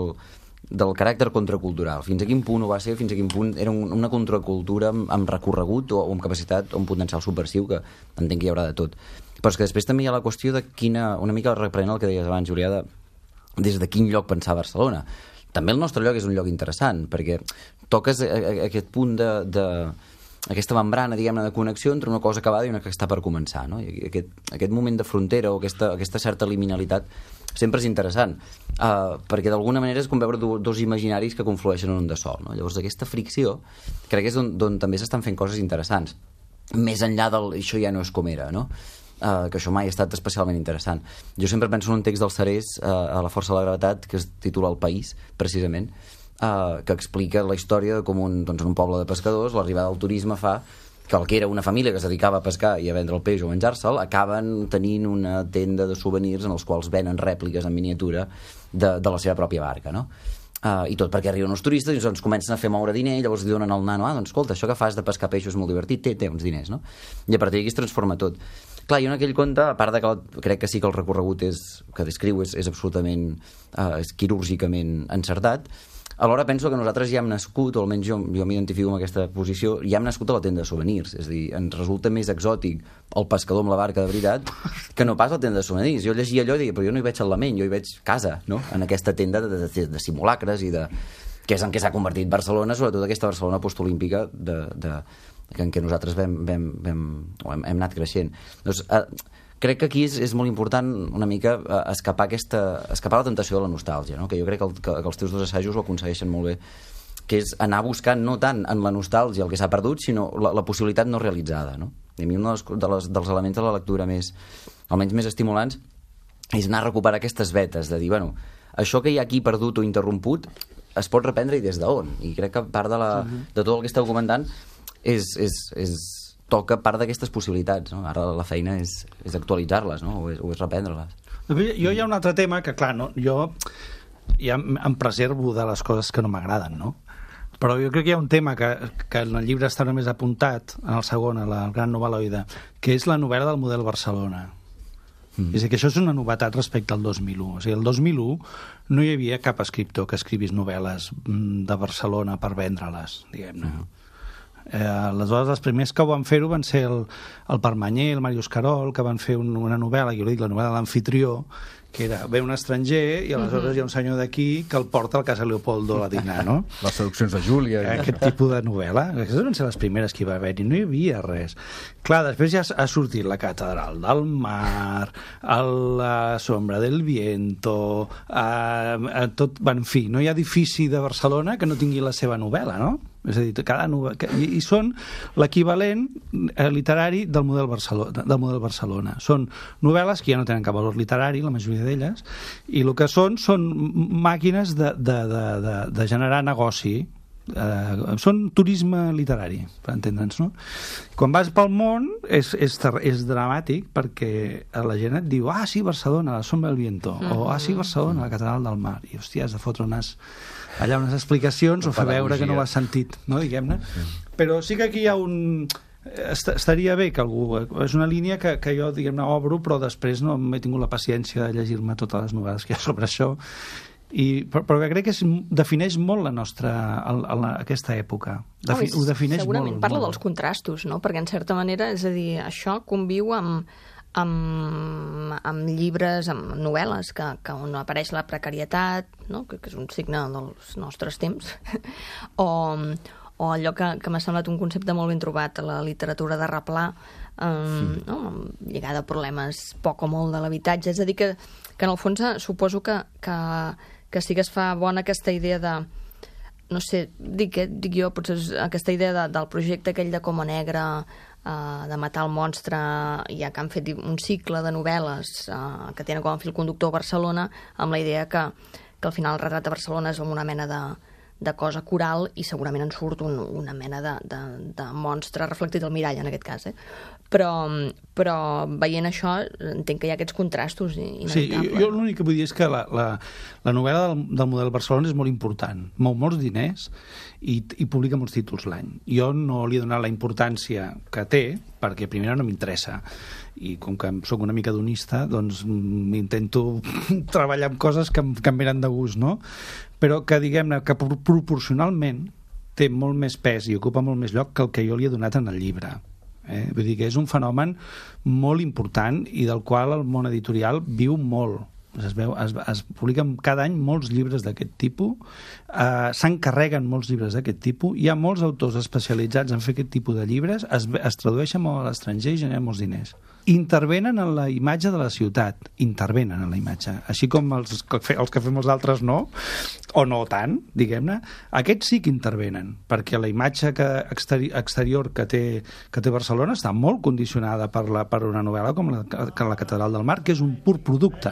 del caràcter contracultural, fins a quin punt ho va ser, fins a quin punt era una contracultura amb recorregut o amb capacitat o amb potencial subversiu, que entenc que hi haurà de tot. Però és que després també hi ha la qüestió de quina, una mica reprenent el que deies abans, Julià, des de quin lloc pensar Barcelona. També el nostre lloc és un lloc interessant, perquè toques aquest punt aquesta membrana, diguem-ne, de connexió entre una cosa acabada i una que està per començar, no? I aquest moment de frontera o aquesta certa liminalitat sempre és interessant, perquè d'alguna manera és com veure dos imaginaris que conflueixen en un de sol, no? Llavors aquesta fricció crec que és on també s'estan fent coses interessants, més enllà del això ja no és com era, no? Que això mai ha estat especialment interessant. Jo sempre penso en un text del Serés, a La força de la gravetat, que es titula El país, precisament, que explica la història de com en un poble de pescadors l'arribada del turisme fa que el que era una família que es dedicava a pescar i a vendre el peix o menjar-se'l, acaben tenint una tenda de souvenirs en els quals venen rèpliques en miniatura de la seva pròpia barca, no? I tot perquè arriben uns turistes i doncs comencen a fer moure diner, llavors li donen al nano, doncs escolta, això que fas de pescar peixos és molt divertit, té uns diners, no? I a partir d'aquí es transforma tot. Clar, i en aquell conte, a part de que crec que sí que el recorregut que descriu és absolutament quirúrgicament encertat, alhora penso que nosaltres ja hem nascut, o almenys jo m'identifico amb aquesta posició, ja hem nascut a la tenda de souvenirs, és a dir, ens resulta més exòtic el pescador amb la barca de veritat que no pas la tenda de souvenirs. Jo llegia allò i deia, però jo no hi veig el lament, jo hi veig casa, no? En aquesta tenda de simulacres i que és en què s'ha convertit Barcelona, sobretot aquesta Barcelona postolímpica en què nosaltres hem anat creixent. Doncs crec que aquí és molt important una mica escapar la tentació de la nostàlgia, no? Que jo crec que els teus dos assajos ho aconsegueixen molt bé, que és anar buscant no tant en la nostàlgia el que s'ha perdut, sinó la possibilitat no realitzada, no? I a mi un dels elements de la lectura almenys més estimulants és anar a recuperar aquestes vetes de dir, bueno, això que hi ha aquí perdut o interromput es pot reprendre i des d'on? I crec que part de tot el que esteu comentant toca part d'aquestes possibilitats, no? Ara la feina és actualitzar-les, no? O és reprendre-les. Jo hi ha un altre tema que, clar, no, jo ja em preservo de les coses que no m'agraden, no? Però jo crec que hi ha un tema que en el llibre està només apuntat, en el segon, a la gran novel·loide, que és la novel·la del model Barcelona. És a dir, que això és una novetat respecte al 2001. O sigui, el 2001 no hi havia cap escriptor que escrivís novel·les de Barcelona per vendre-les, diguem-ne. Aleshores, els primers que ho van fer-ho van ser el Permanyer, el Màrius Carol, que van fer una novel·la, jo dic la novel·la de l'Amfitrió, que era, ve un estranger i aleshores hi ha un senyor d'aquí que el porta al Casa Leopoldo a dinar, no? Les seduccions de Júlia. Aquest tipus de novel·la. Aquestes van ser les primeres que hi va haver i no hi havia res. Clar, després ja ha sortit la Catedral del Mar, la Sombra del Viento, tot, en fi, no hi ha edifici de Barcelona que no tingui la seva novel·la, no? És a dir, cada i són l'equivalent literari del model Barcelona. Són novel·les que ja no tenen cap valor literari, la majoria d'elles, i el que són màquines de generar negoci. Són turisme literari, per entendre'ns, no? Quan vas pel món és dramàtic perquè la gent et diu sí, Barcelona, la Sombra del Viento, o sí, Barcelona, la Catedral del Mar, i hòstia, has de fotre unes explicacions o fer veure que no ho has sentit, no, diguem-ne. Però sí que aquí hi ha estaria bé que algú... És una línia que jo, diguem-ne, obro, però després no m'he tingut la paciència de llegir-me totes les novel·les que hi ha sobre això, però que crec que defineix molt la nostra... aquesta època. Ho defineix segurament molt. Parla dels contrastos, no? Perquè, en certa manera, és a dir, això conviu amb llibres, amb novel·les on apareix la precarietat, no? que és un signe dels nostres temps, o allò que m'ha semblat un concepte molt ben trobat a la literatura de Replà, no? Lligada a problemes poc o molt de l'habitatge. És a dir, que en el fons suposo que sí que es fa bona aquesta idea de, no sé, dic jo, potser aquesta idea del projecte aquell de Coma Negra, de matar el monstre, ja que han fet un cicle de novel·les que tenen com a fil conductor Barcelona, amb la idea que al final el retrat de Barcelona és una mena de cosa coral i segurament en surt una mena de monstre reflectit al mirall, en aquest cas. Però veient això entenc que hi ha aquests contrastos inevitables. Sí, jo l'únic que vull dir és que la novel·la del model Barcelona és molt important, mou molts diners i publica molts títols l'any. Jo no li he donat la importància que té, perquè primera no m'interessa, i com que sóc una mica donista, doncs m'intento treballar amb coses que em venen de gust, no? Però que, diguem-ne, que proporcionalment té molt més pes i ocupa molt més lloc que el que jo li he donat en el llibre. Vull dir que és un fenomen molt important i del qual el món editorial viu molt. Es publiquen cada any molts llibres d'aquest tipus, s'encarreguen molts llibres d'aquest tipus, hi ha molts autors especialitzats en fer aquest tipus de llibres, es tradueixen molt a l'estranger i generen molts diners. Intervenen en la imatge de la ciutat, intervenen en la imatge, així com els que fem els altres no, o no tant, diguem-ne, aquests sí que intervenen, perquè la imatge exterior que té Barcelona està molt condicionada per una novel·la com la Catedral del Mar, que és un pur producte,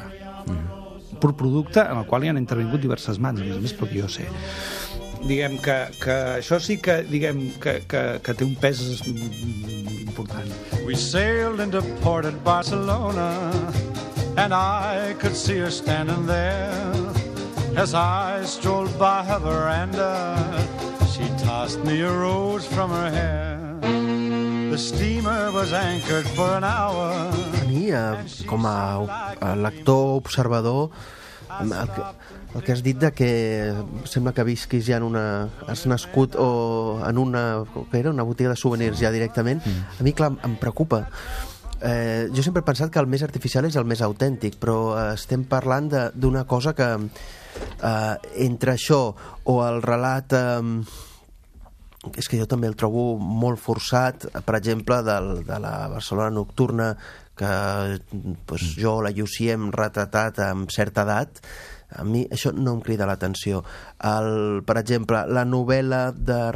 en el qual hi han intervingut diverses mans, a més pel que jo sé. Diguem que això sí que té un pes important. We sailed into port at Barcelona, and I could see her standing there. As I strolled by her veranda, she tossed me a rose from her hair. The steamer was anchored for an hour. A mi, com a lector observador, el que has dit de que sembla que visquis ja has nascut en una botiga de souvenirs ja directament, a mi, clar, em preocupa. Jo sempre he pensat que el més artificial és el més autèntic, però estem parlant d'una cosa que entre això o el relat... és que jo també el trobo molt forçat, per exemple, de la Barcelona nocturna, que jo la Llucia hem retratat amb certa edat. A mi això no em crida l'atenció. Per exemple, la novel·la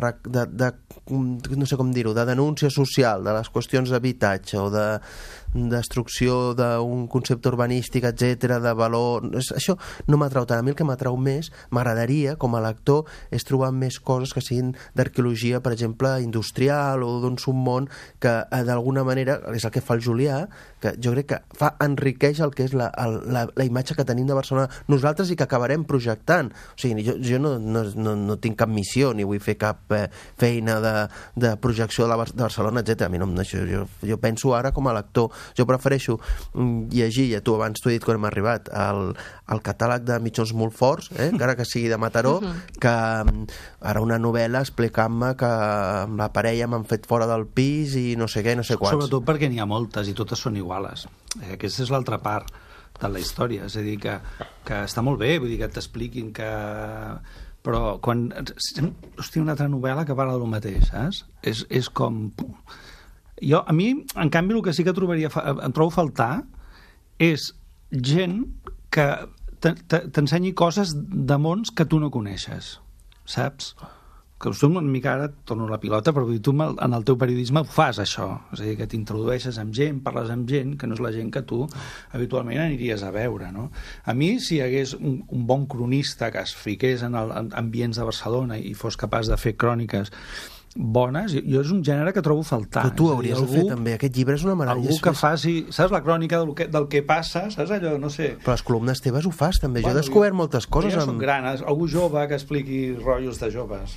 no sé com dir-ho, de denúncia social, de les qüestions d'habitatge o de destrucció d'un concepte urbanístic, etc, de valor... Això no m'atrau tant. A mi el que m'atrau més, m'agradaria, com a lector, és trobar més coses que siguin d'arqueologia, per exemple, industrial o d'un submón, que d'alguna manera, és el que fa el Julià, que jo crec que enriqueix el que és la imatge que tenim de Barcelona nosaltres i que acabarem projectant. O sigui, jo no tinc cap missió, ni vull fer cap feina de projecció de Barcelona, etc. A mi no, jo penso ara com a lector. Jo prefereixo llegir, ja abans t'ho he dit quan hem arribat, el catàleg de mitjons molt forts, encara que sigui de Mataró, que ara una novel·la explicant-me que amb la parella m'han fet fora del pis i no sé què, no sé quants. Sobretot perquè n'hi ha moltes i totes són iguales. Aquesta és l'altra part de la història, és a dir, que està molt bé, vull dir que t'expliquin que... Però quan... Hòstia, una altra novel·la que parla del mateix, saps? És com... A mi, en canvi, el que sí que em trobo a faltar és gent que t'ensenyi coses de mons que tu no coneixes, saps? Que tu una mica ara torno la pilota, però tu en el teu periodisme ho fas, això. És a dir, que t'introdueixes amb gent, parles amb gent, que no és la gent que tu habitualment aniries a veure, no? A mi, si hi hagués un bon cronista que es fiqués en ambients de Barcelona i fos capaç de fer cròniques bones, jo és un gènere que trobo faltar. Però tu hauries de fer també, aquest llibre és una meravella. Algú que faci, saps, la crònica del que passa, saps allò, no sé. Però les columnes teves ho fas també, jo he descobert moltes coses. Ja són granes, algú jove que expliqui rotllos de joves.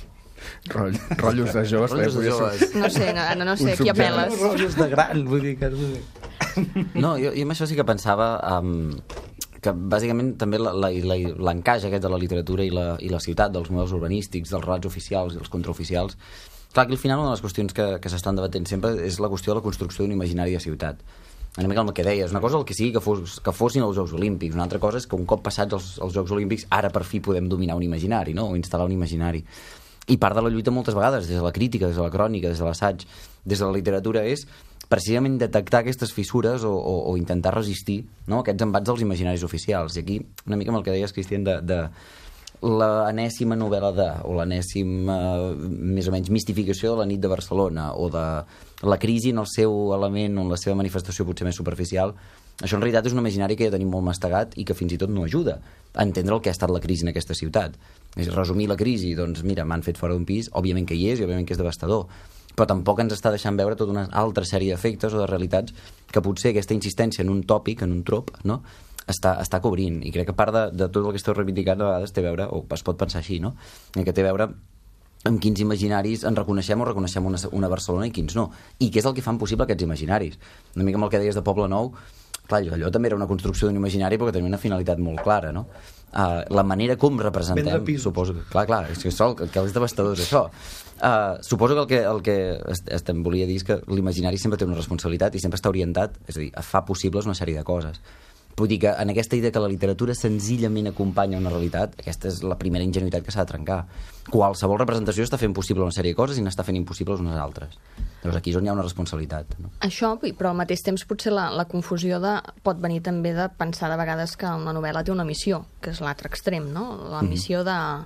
Rotllos de joves. Rotllos de joves. No sé, no sé, aquí apel·les. Rotllos de gran, vull dir que... No, jo amb això sí que pensava que bàsicament també l'encaix aquest de la literatura i la ciutat, dels models urbanístics, dels relats oficials i els contraoficials. Clar, que al final una de les qüestions que s'estan debatent sempre és la qüestió de la construcció d'un imaginari de ciutat. Una mica el que deies, una cosa el que sigui que fossin els Jocs Olímpics, una altra cosa és que un cop passats els Jocs Olímpics ara per fi podem dominar un imaginari, no? O instal·lar un imaginari. I part de la lluita moltes vegades, des de la crítica, des de la crònica, des de l'assaig, des de la literatura, és precisament detectar aquestes fissures o intentar resistir, no? Aquests embats dels imaginaris oficials. I aquí, una mica amb el que deies, Cristian, de l'enèsima novel·la o l'enèsima, més o menys, mistificació de la nit de Barcelona o de la crisi en el seu element o en la seva manifestació potser més superficial, això en realitat és un imaginari que ja tenim molt mastegat i que fins i tot no ajuda a entendre el que ha estat la crisi en aquesta ciutat. És resumir la crisi, doncs mira, m'han fet fora d'un pis, òbviament que hi és i òbviament que és devastador, però tampoc ens està deixant veure tota una altra sèrie d'efectes o de realitats que potser aquesta insistència en un tòpic, en un trop, no?, està cobrint. I crec que part de tot el que esteu reivindicant a vegades té a veure, o es pot pensar així, no?, que té a veure amb quins imaginaris ens reconeixem o reconeixem una Barcelona i quins no. I què és el que fan possible aquests imaginaris. Una mica amb el que deies de Poble Nou, clar, allò també era una construcció d'un imaginari però que tenia una finalitat molt clara, no? La manera com representem, suposo que... Clar, és que és devastador, és això. Suposo que el que estem volia dir és que l'imaginari sempre té una responsabilitat i sempre està orientat, és a dir, fa possibles una sèrie de coses. Vull dir que en aquesta idea que la literatura senzillament acompanya una realitat, aquesta és la primera ingenuïtat que s'ha de trencar. Qualsevol representació està fent possible una sèrie de coses i n'està fent impossibles unes altres. Llavors aquí és on hi ha una responsabilitat, no? Això, però al mateix temps potser la confusió pot venir també de pensar de vegades que una novel·la té una missió, que és l'altre extrem, no? La missió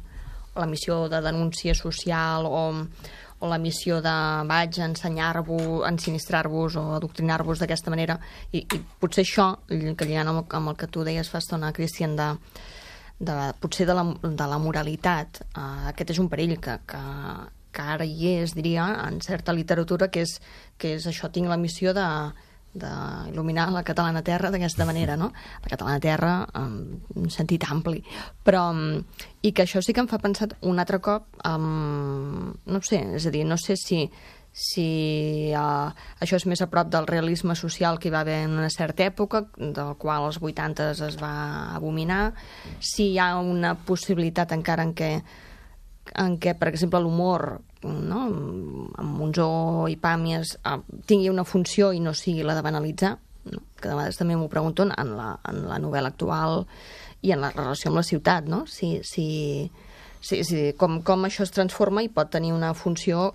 de denúncia social o la missió de vaig a ensenyar-vos, ensinistrar-vos o adoctrinar-vos d'aquesta manera, i potser això, que lligant amb el que tu deies fa estona, Cristian, potser de la moralitat, aquest és un perill que ara hi és, diria, en certa literatura, que és això, tinc la missió d'il·luminar la catalana terra d'aquesta manera, no? La catalana terra en un sentit ampli, però i que això sí que em fa pensar un altre cop no sé, és a dir, no sé si això és més a prop del realisme social que hi va haver en una certa època, del qual als 80 es va abominar, si hi ha una possibilitat encara en què, per exemple, l'humor, no?, amb Monzó i Pàmies tingui una funció i no sigui la de banalitzar, no? Que de vegades també m'ho pregunto en la novel·la actual i en la relació amb la ciutat, no? Com això es transforma i pot tenir una funció,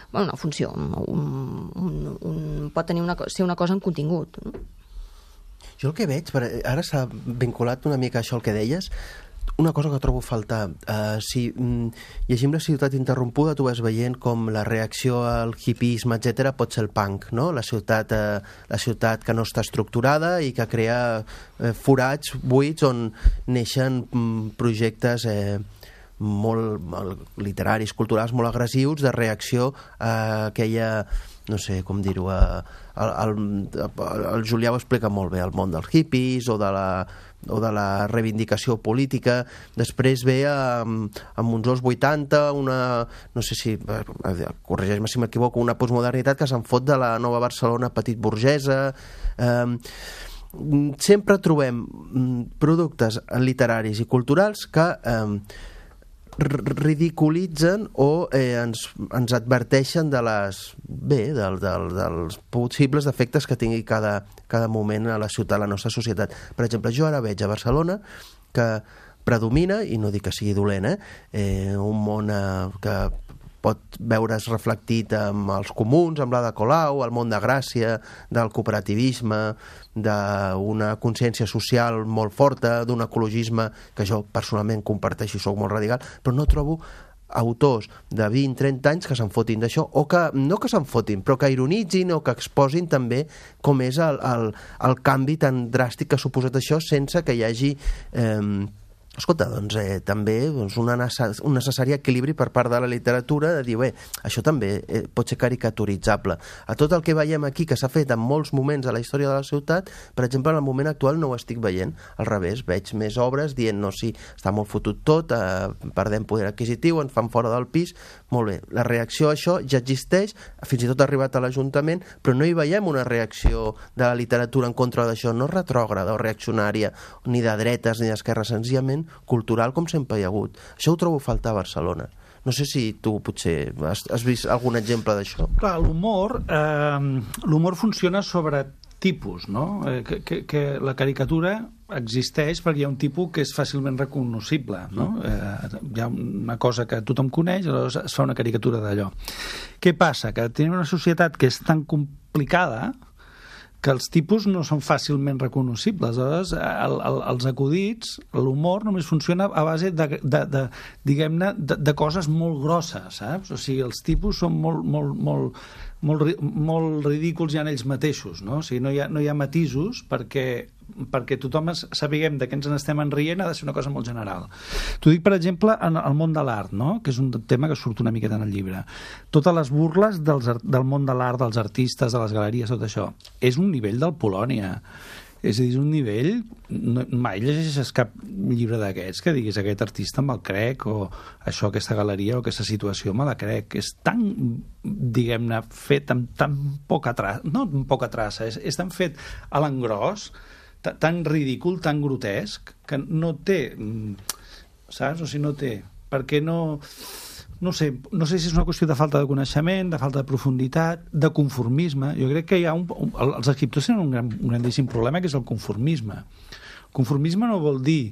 pot tenir ser una cosa en contingut, no? Jo el que veig, ara s'ha vinculat una mica això el que deies, una cosa que trobo a faltar. Si llegim La ciutat interrompuda, tu vas veient com la reacció al hippisme, etc., pot ser el punk, no? La ciutat que no està estructurada i que crea forats buits on neixen projectes molt literaris, culturals, molt agressius, de reacció a aquella, no sé com dir-ho, el Julià ho explica molt bé, el món dels hippies o de la reivindicació política. Després ve amb Monzó als 80 no sé si, corregeix-me si m'equivoco, una postmodernitat que se'n fot de la nova Barcelona petit burgesa. Sempre trobem productes literaris i culturals que ridiculitzen o ens adverteixen dels possibles defectes que tingui cada moment a la ciutat, a la nostra societat. Per exemple, jo ara veig a Barcelona que predomina, i no dic que sigui dolent, un món que pot veure's reflectit amb els comuns, amb l'Ada Colau, el món de Gràcia, del cooperativisme, d'una consciència social molt forta, d'un ecologisme que jo personalment comparteixo i soc molt radical, però no trobo autors de 20-30 anys que se'n fotin d'això, o que no que se'n fotin, però que ironitzin o que exposin també com és el canvi tan dràstic que ha suposat això sense que hi hagi Escolta, doncs també un necessari equilibri per part de la literatura de dir, això també pot ser caricaturitzable. A tot el que veiem aquí, que s'ha fet en molts moments de la història de la ciutat, per exemple, en el moment actual no ho estic veient. Al revés, veig més obres dient, no, sí, està molt fotut tot, perdem poder adquisitiu, ens fan fora del pis, molt bé. La reacció a això ja existeix, fins i tot ha arribat a l'Ajuntament, però no hi veiem una reacció de la literatura en contra d'això, no retrògrada o reaccionària, ni de dretes ni d'esquerres, senzillament cultural, com sempre hi ha hagut. Això ho trobo a faltar a Barcelona. No sé si tu potser has vist algun exemple d'això. Clar, l'humor funciona sobre tipus, no? Que la caricatura existeix perquè hi ha un tipus que és fàcilment recognoscible, no? Hi ha una cosa que tothom coneix, aleshores es fa una caricatura d'allò. Què passa? Que tenim una societat que és tan complicada que els tipus no són fàcilment recognoscibles. Aleshores, els acudits, l'humor només funciona a base diguem-ne, de coses molt grosses, saps? O sigui, els tipus són molt ridículs ja en ells mateixos, no? O sigui, no hi ha matisos perquè tothom sapiguem de què ens n'estem enrient, ha de ser una cosa molt general. T'ho dic, per exemple, en el món de l'art, no? Que és un tema que surt una miqueta en el llibre. Totes les burles del món de l'art, dels artistes, de les galeries, tot això, és un nivell del Polònia. És a dir, és un nivell... Mai llegeixes cap llibre d'aquests que diguis aquest artista me'l crec, o això, aquesta galeria o aquesta situació me la crec. És tan, diguem-ne, fet amb tan poca traça, no amb poca traça, és tan fet a l'engròs, tan ridícul, tan grotesc, que no té, saps? O sigui, no té, perquè no sé si és una qüestió de falta de coneixement, de falta de profunditat, de conformisme. Jo crec que hi ha els escriptors tenen un grandíssim problema, que és el conformisme. Conformisme no vol dir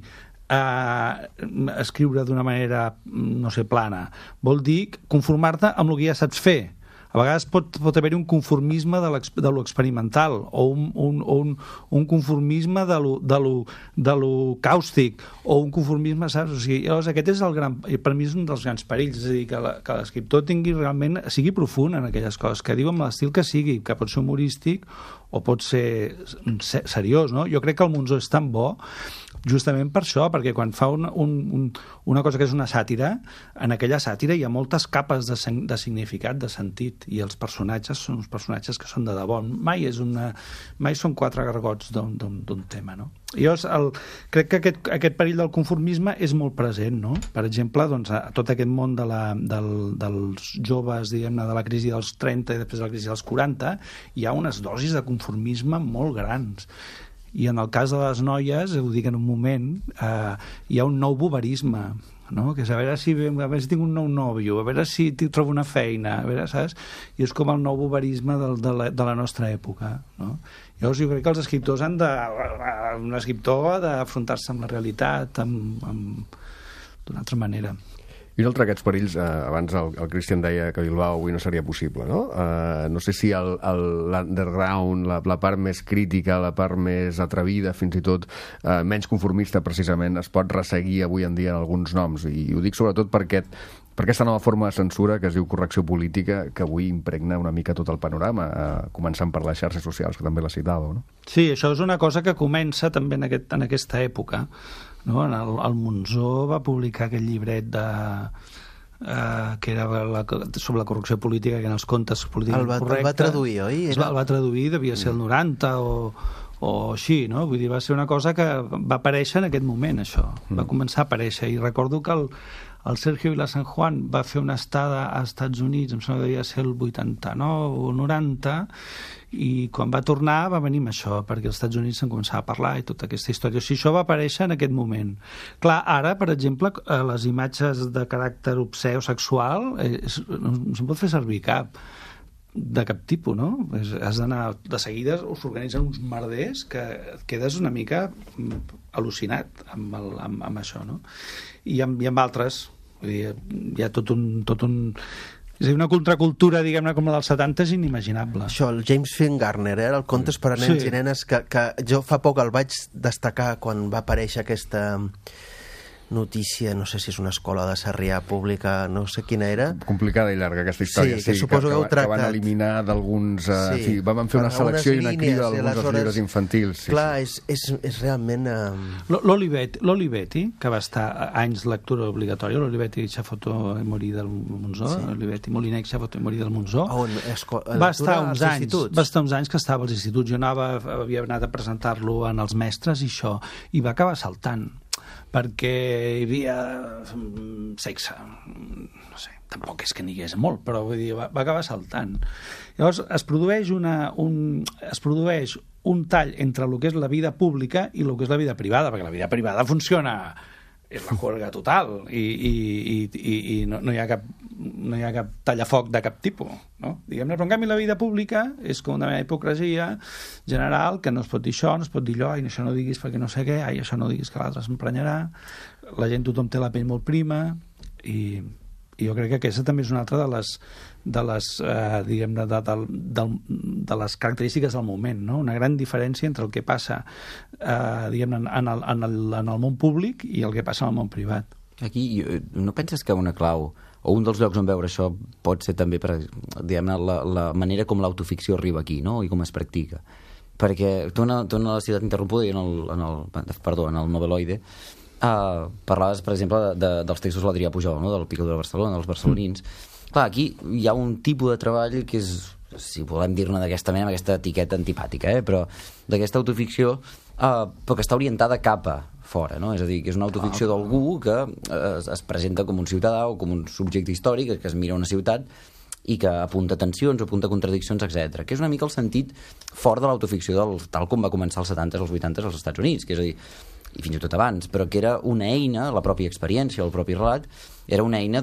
escriure d'una manera, no sé, plana. Vol dir conformar-te amb el que ja saps fer. A vegades pot haver-hi un conformisme de lo experimental o un conformisme de lo càustic o un conformisme, saps? O sigui, llavors aquest és per mi és un dels grans perills, és a dir, que l'escriptor sigui profund en aquelles coses, que diu amb l'estil que sigui, que pot ser humorístic o pot ser seriós, no? Jo crec que el Monzó és tan bo justament per això, perquè quan fa una cosa que és una sàtira, en aquella sàtira hi ha moltes capes de significat, de sentit, i els personatges són uns personatges que són de debò. Mai són quatre gargots d'un tema, no? Jo crec que aquest perill del conformisme és molt present, no? Per exemple, doncs, a tot aquest món dels joves, diguem-ne, de la crisi dels 30 i després de la crisi dels 40, hi ha unes dosis de conformisme molt grans. I en el cas de les noies, ho dic en un moment, hi ha un nou boverisme, no? Que és a veure si tinc un nou nòvio, a veure si trobo una feina, a veure, saps? I és com el nou boverisme de la nostra època, no? Llavors jo crec que els escriptors un escriptor ha d'afrontar-se amb la realitat d'una altra manera. I un altre d'aquests perills, abans el Cristian deia que Bilbao avui no seria possible, no? No sé si l'underground, la part més crítica, la part més atrevida, fins i tot menys conformista, precisament, es pot resseguir avui en dia en alguns noms. I ho dic sobretot per aquesta nova forma de censura que es diu correcció política, que avui impregna una mica tot el panorama, començant per les xarxes socials, que també la citàveu, no? Sí, això és una cosa que comença també en aquesta època. No? El Monzó va publicar aquest llibret que era sobre la correcció política, que eren els contes polítics correctes. El va traduir, oi? El va traduir, devia ser el 90 o així, no? Vull dir, va ser una cosa que va aparèixer en aquest moment, això. Va començar a aparèixer. I recordo que el Sergio Vila San Juan va fer una estada als Estats Units, em sembla que devia ser el 89 o 90, i quan va tornar va venir amb això, perquè als Estats Units se'n començava a parlar i tota aquesta història. O sigui, això va aparèixer en aquest moment. Clar, ara, per exemple, les imatges de caràcter obscè o sexual no se'n pot fer servir cap tipus, no? Has d'anar de seguida, s'organitzen uns merders que quedes una mica al·lucinat amb això, no? I amb altres, vull dir, hi ha tot un és a dir, una contracultura, diguem-ne, com la dels 70 és inimaginable. Això, el James Finn Garner, era el Contes per a nens i nenes, que jo fa poc el vaig destacar quan va aparèixer aquesta notícia, no sé si és una escola de Sarrià pública, no sé quina era. Complicada i llarga aquesta història. Sí, que suposo que heu tractat. Que van eliminar d'alguns... Sí, van fer una selecció i una crida d'alguns dels llibres infantils. Clar, és realment... L'Olivetti, que va estar anys lectura obligatòria, l'Olivetti Xafoto i Morí del Monzó, l'Olivetti Molinec Xafoto i Morí del Monzó, va estar uns anys que estava als instituts. Jo havia anat a presentar-lo en els mestres i això, i va acabar saltant perquè hi havia sexe, no sé, tampoc és que n'hi hagués molt, però vull dir, va acabar saltant. Llavors es produeix un tall entre el que és la vida pública i el que és la vida privada, perquè la vida privada funciona, és la juerga total i no hi ha cap tallafoc de cap tipus, no? Diguem-ne, però en canvi la vida pública és com una mena d'hipocresia general, que no es pot dir això, no es pot dir allò, ai, això no diguis perquè no sé què, ai, això no diguis que l'altre s'emprenyarà, la gent, tothom té la pell molt prima, i jo crec que aquesta també és una altra de les característiques del moment, no? Una gran diferència entre el que passa diguem-ne, en el món públic i el que passa en el món privat. Aquí, no penses que una clau o un dels llocs on veure això pot ser també per, diguem-ne, la manera com l'autoficció arriba aquí, no? I com es practica? Perquè tu en la Ciutat Interrompuda i en el Noveloide parlaves, per exemple, dels textos de l'Adrià Pujol, no? Del Picador de Barcelona, dels barcelonins. Clar, aquí hi ha un tipus de treball que és, si volem dir-ne d'aquesta mena, amb aquesta etiqueta antipàtica, però d'aquesta autoficció, però que està orientada cap a fora, no? És a dir, que és una autoficció d'algú que es presenta com un ciutadà o com un subjecte històric que es mira una ciutat i que apunta tensions o apunta contradiccions, etc. Que és una mica el sentit fort de l'autoficció tal com va començar als 70s, als 80s als Estats Units, que és a dir, i fins i tot abans, però que era una eina, la pròpia experiència, el propi relat, era una eina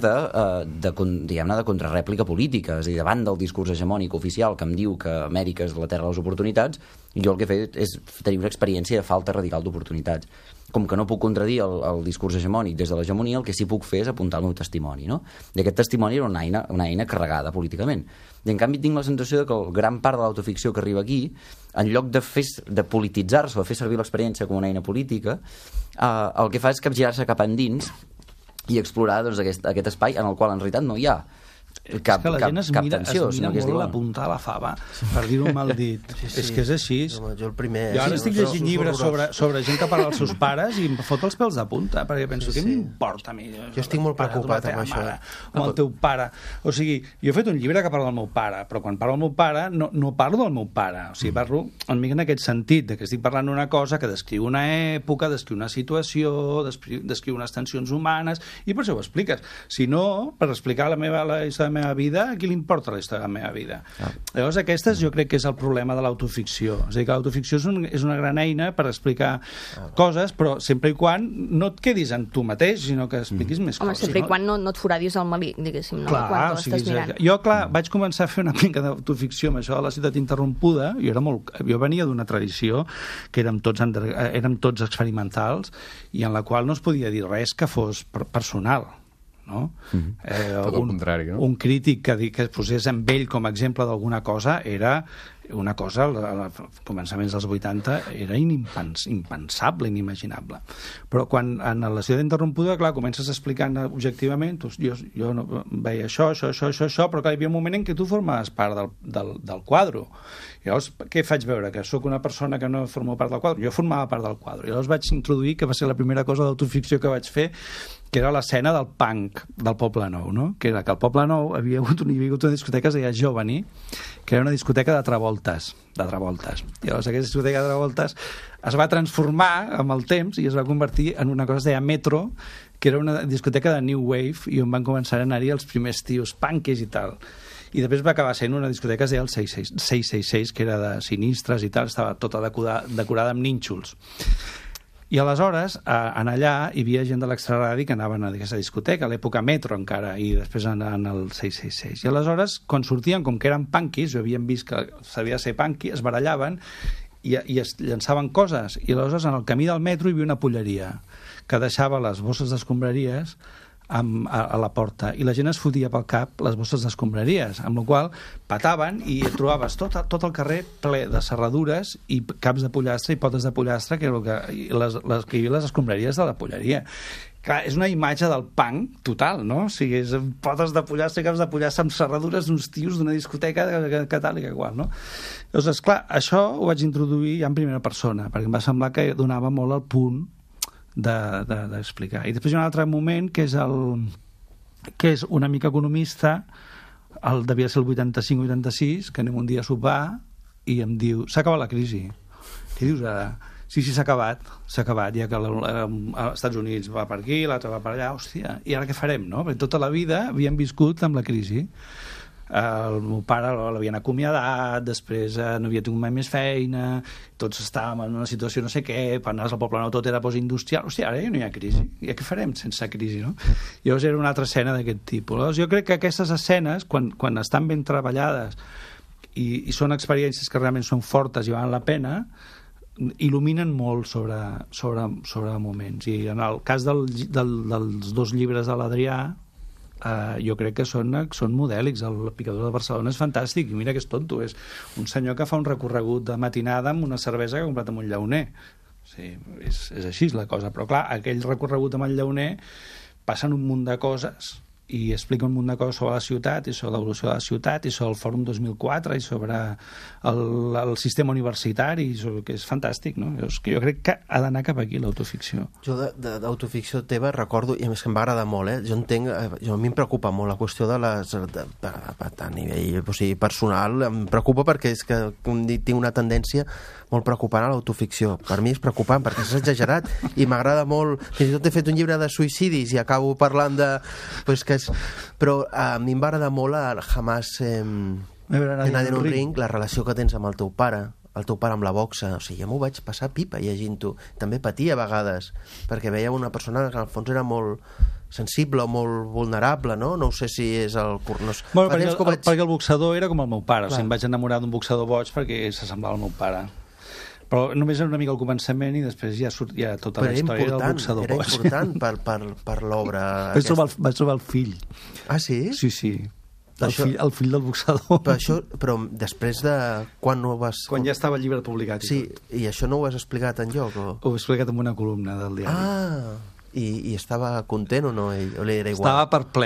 de contrarèplica política, és a dir, davant del discurs hegemònic oficial que em diu que Amèrica és la terra de les oportunitats, jo el que he fet és tenir una experiència de falta radical d'oportunitats. Com que no puc contradir el discurs hegemònic des de l'hegemonia, el que sí puc fer és apuntar el meu testimoni, no? I aquest testimoni era una eina carregada políticament. I en canvi tinc la sensació que gran part de l'autoficció que arriba aquí, en lloc de polititzar-se o de fer servir l'experiència com una eina política, el que fa és capgirar-se cap endins i explorar aquest espai en el qual en realitat no hi ha cap tensió. Es mira molt la punta de la fava, per dir-ho mal dit. És que és així. Jo el primer... Jo ara estic llegint llibres sobre gent que parla als seus pares i em fot els pèls de punta, perquè penso, què m'importa a mi? Jo estic molt preocupat amb això. O el teu pare. O sigui, jo he fet un llibre que parla del meu pare, però quan parlo del meu pare no parlo del meu pare. O sigui, parlo una mica en aquest sentit, que estic parlant d'una cosa que descriu una època, descriu una situació, descriu unes tensions humanes, i per això ho expliques. Si no, per explicar la història de la meva vida, a qui li importa la història de la meva vida? Llavors, aquesta jo crec que és el problema de l'autoficció. És a dir, que l'autoficció és una gran eina per explicar coses, però sempre i quan no et quedis en tu mateix, sinó que expliquis més coses. Sempre i quan no et foradis el melic, diguéssim, no? Quan l'estàs mirant. Jo, vaig començar a fer una mica d'autoficció amb això de la Ciutat Interrompuda. Jo venia d'una tradició que érem tots experimentals i en la qual no es podia dir res que fos personal. No? Tot el contrari, no? Un crític que posés amb ell com a exemple d'alguna cosa era una cosa, als començaments dels 80, era impensable, inimaginable. Però quan en la Ciutat Interrompuda, clar, comences explicant objectivament, jo no, veia això, però clar, hi havia un moment en què tu formaves part del quadre. Llavors, què faig veure? Que sóc una persona que no formo part del quadre? Jo formava part del quadre. I llavors vaig introduir, que va ser la primera cosa d'autoficció que vaig fer, que era l'escena del punk del Poble Nou, no? Que era que al Poble Nou hi havia hagut una discoteca que es deia Giovani, que era una discoteca de Travoltes. I llavors aquesta discoteca de Travoltes es va transformar amb el temps i es va convertir en una cosa que es deia Metro, que era una discoteca de New Wave i on van començar a anar-hi els primers tios punkis i tal. I després va acabar sent una discoteca que es deia el 666, que era de sinistres i tal, estava tota decorada amb nínxols. I aleshores, en allà, hi havia gent de l'extraradi que anaven a aquesta discoteca, a l'època Metro encara, i després en el 666. I aleshores, quan sortien, com que eren punkis, jo havien vist que s'havia de ser punky, es barallaven i es llançaven coses. I aleshores, en el camí del metro, hi havia una polleria que deixava les bosses d'escombraries a la porta, i la gent es fotia pel cap les bosses d'escombraries, amb la qual pataven i trobaves tot el carrer ple de serradures i caps de pollastre i potes de pollastre, que era les que hi havia les escombraries de la polleria. Clar, és una imatge del punk total, no? O sigui, és potes de pollastre, caps de pollastre amb serradures d'uns tios d'una discoteca catàlica igual, no? Llavors, esclar, això ho vaig introduir ja en primera persona, perquè em va semblar que donava molt el punt d'explicar. I després hi ha un altre moment que és un amic economista, devia ser el 85-86, que anem un dia a sopar i em diu, s'ha acabat la crisi. Què dius ara? Sí, s'ha acabat, ja que als Estats Units va per aquí, l'altre va per allà, hòstia, i ara què farem, no? Perquè tota la vida havíem viscut amb la crisi. El meu pare l'havien acomiadat, després no havia tingut mai més feina, tots estàvem en una situació no sé què, quan anaves al Poble Nou tot era postindustrial, hòstia, ara ja no hi ha crisi, i què farem sense crisi, no? Llavors era una altra escena d'aquest tipus. Llavors jo crec que aquestes escenes, quan estan ben treballades i són experiències que realment són fortes i valen la pena, il·luminen molt sobre moments. I en el cas dels dos llibres de l'Adrià, jo crec que són modèlics. El Picador de Barcelona és fantàstic, i mira que és tonto, és un senyor que fa un recorregut de matinada amb una cervesa que ha comprat amb un llauner. Sí, és així la cosa, però clar, aquell recorregut amb el llauner passen un munt de coses i explica un munt de coses sobre la ciutat i sobre l'evolució de la ciutat i sobre el Fòrum 2004 i sobre el sistema universitari, que és fantàstic, no? Jo crec que ha d'anar cap aquí l'autoficció. Jo d'autoficció teva recordo, i a més que em va agradar molt, jo entenc, a mi em preocupa molt la qüestió de les... a nivell personal, em preocupa perquè és que tinc una tendència molt preocupant a l'autoficció. Per mi és preocupant perquè és exagerat i m'agrada molt. Fins i tot he fet un llibre de suïcidis i acabo parlant de... Però a mi em va agradar molt Jamás Nadie en un ring, la relació que tens amb el teu pare amb la boxa. O sigui, ja m'ho vaig passar pipa llegint-ho. També patia a vegades, perquè veia una persona que al fons era molt sensible o molt vulnerable, no? No sé si és el... perquè el boxador era com el meu pare. O sigui, em vaig enamorar d'un boxador boig perquè s'assemblava al meu pare. Però només era una mica al començament i després ja sortia tota la història del boxador boig. Era important per l'obra. Vaig trobar el fill. Ah, sí? Sí. El fill del boxador. Però després de... Quan ja estava el llibre publicat. Sí, i això no ho has explicat enlloc? Ho he explicat en una columna del diari. Ah, i estava content o no? O li era igual? Estava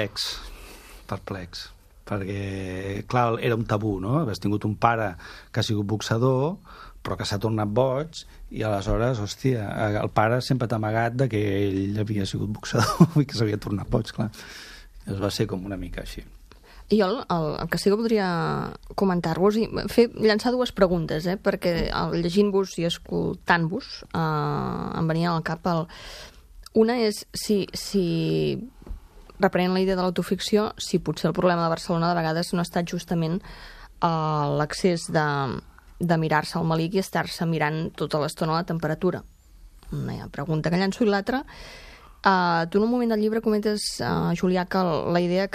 perplex. Perquè, clar, era un tabú, no? Has tingut un pare que ha sigut boxador, però que s'ha tornat boig, i aleshores, hòstia, el pare sempre t'ha amagat de que ell havia sigut boxador i que s'havia tornat boig, clar. Llavors va ser com una mica així. Jo el que sí que voldria comentar-vos i llançar dues preguntes, perquè llegint-vos i escoltant-vos em venia al cap una és si reprenent la idea de l'autoficció, si potser el problema de Barcelona de vegades no ha estat justament l'accés de mirar-se al malic i estar-se mirant tota l'estona la temperatura. Una pregunta que llanço. I l'altra, tu en un moment del llibre comentes, Julià, que la idea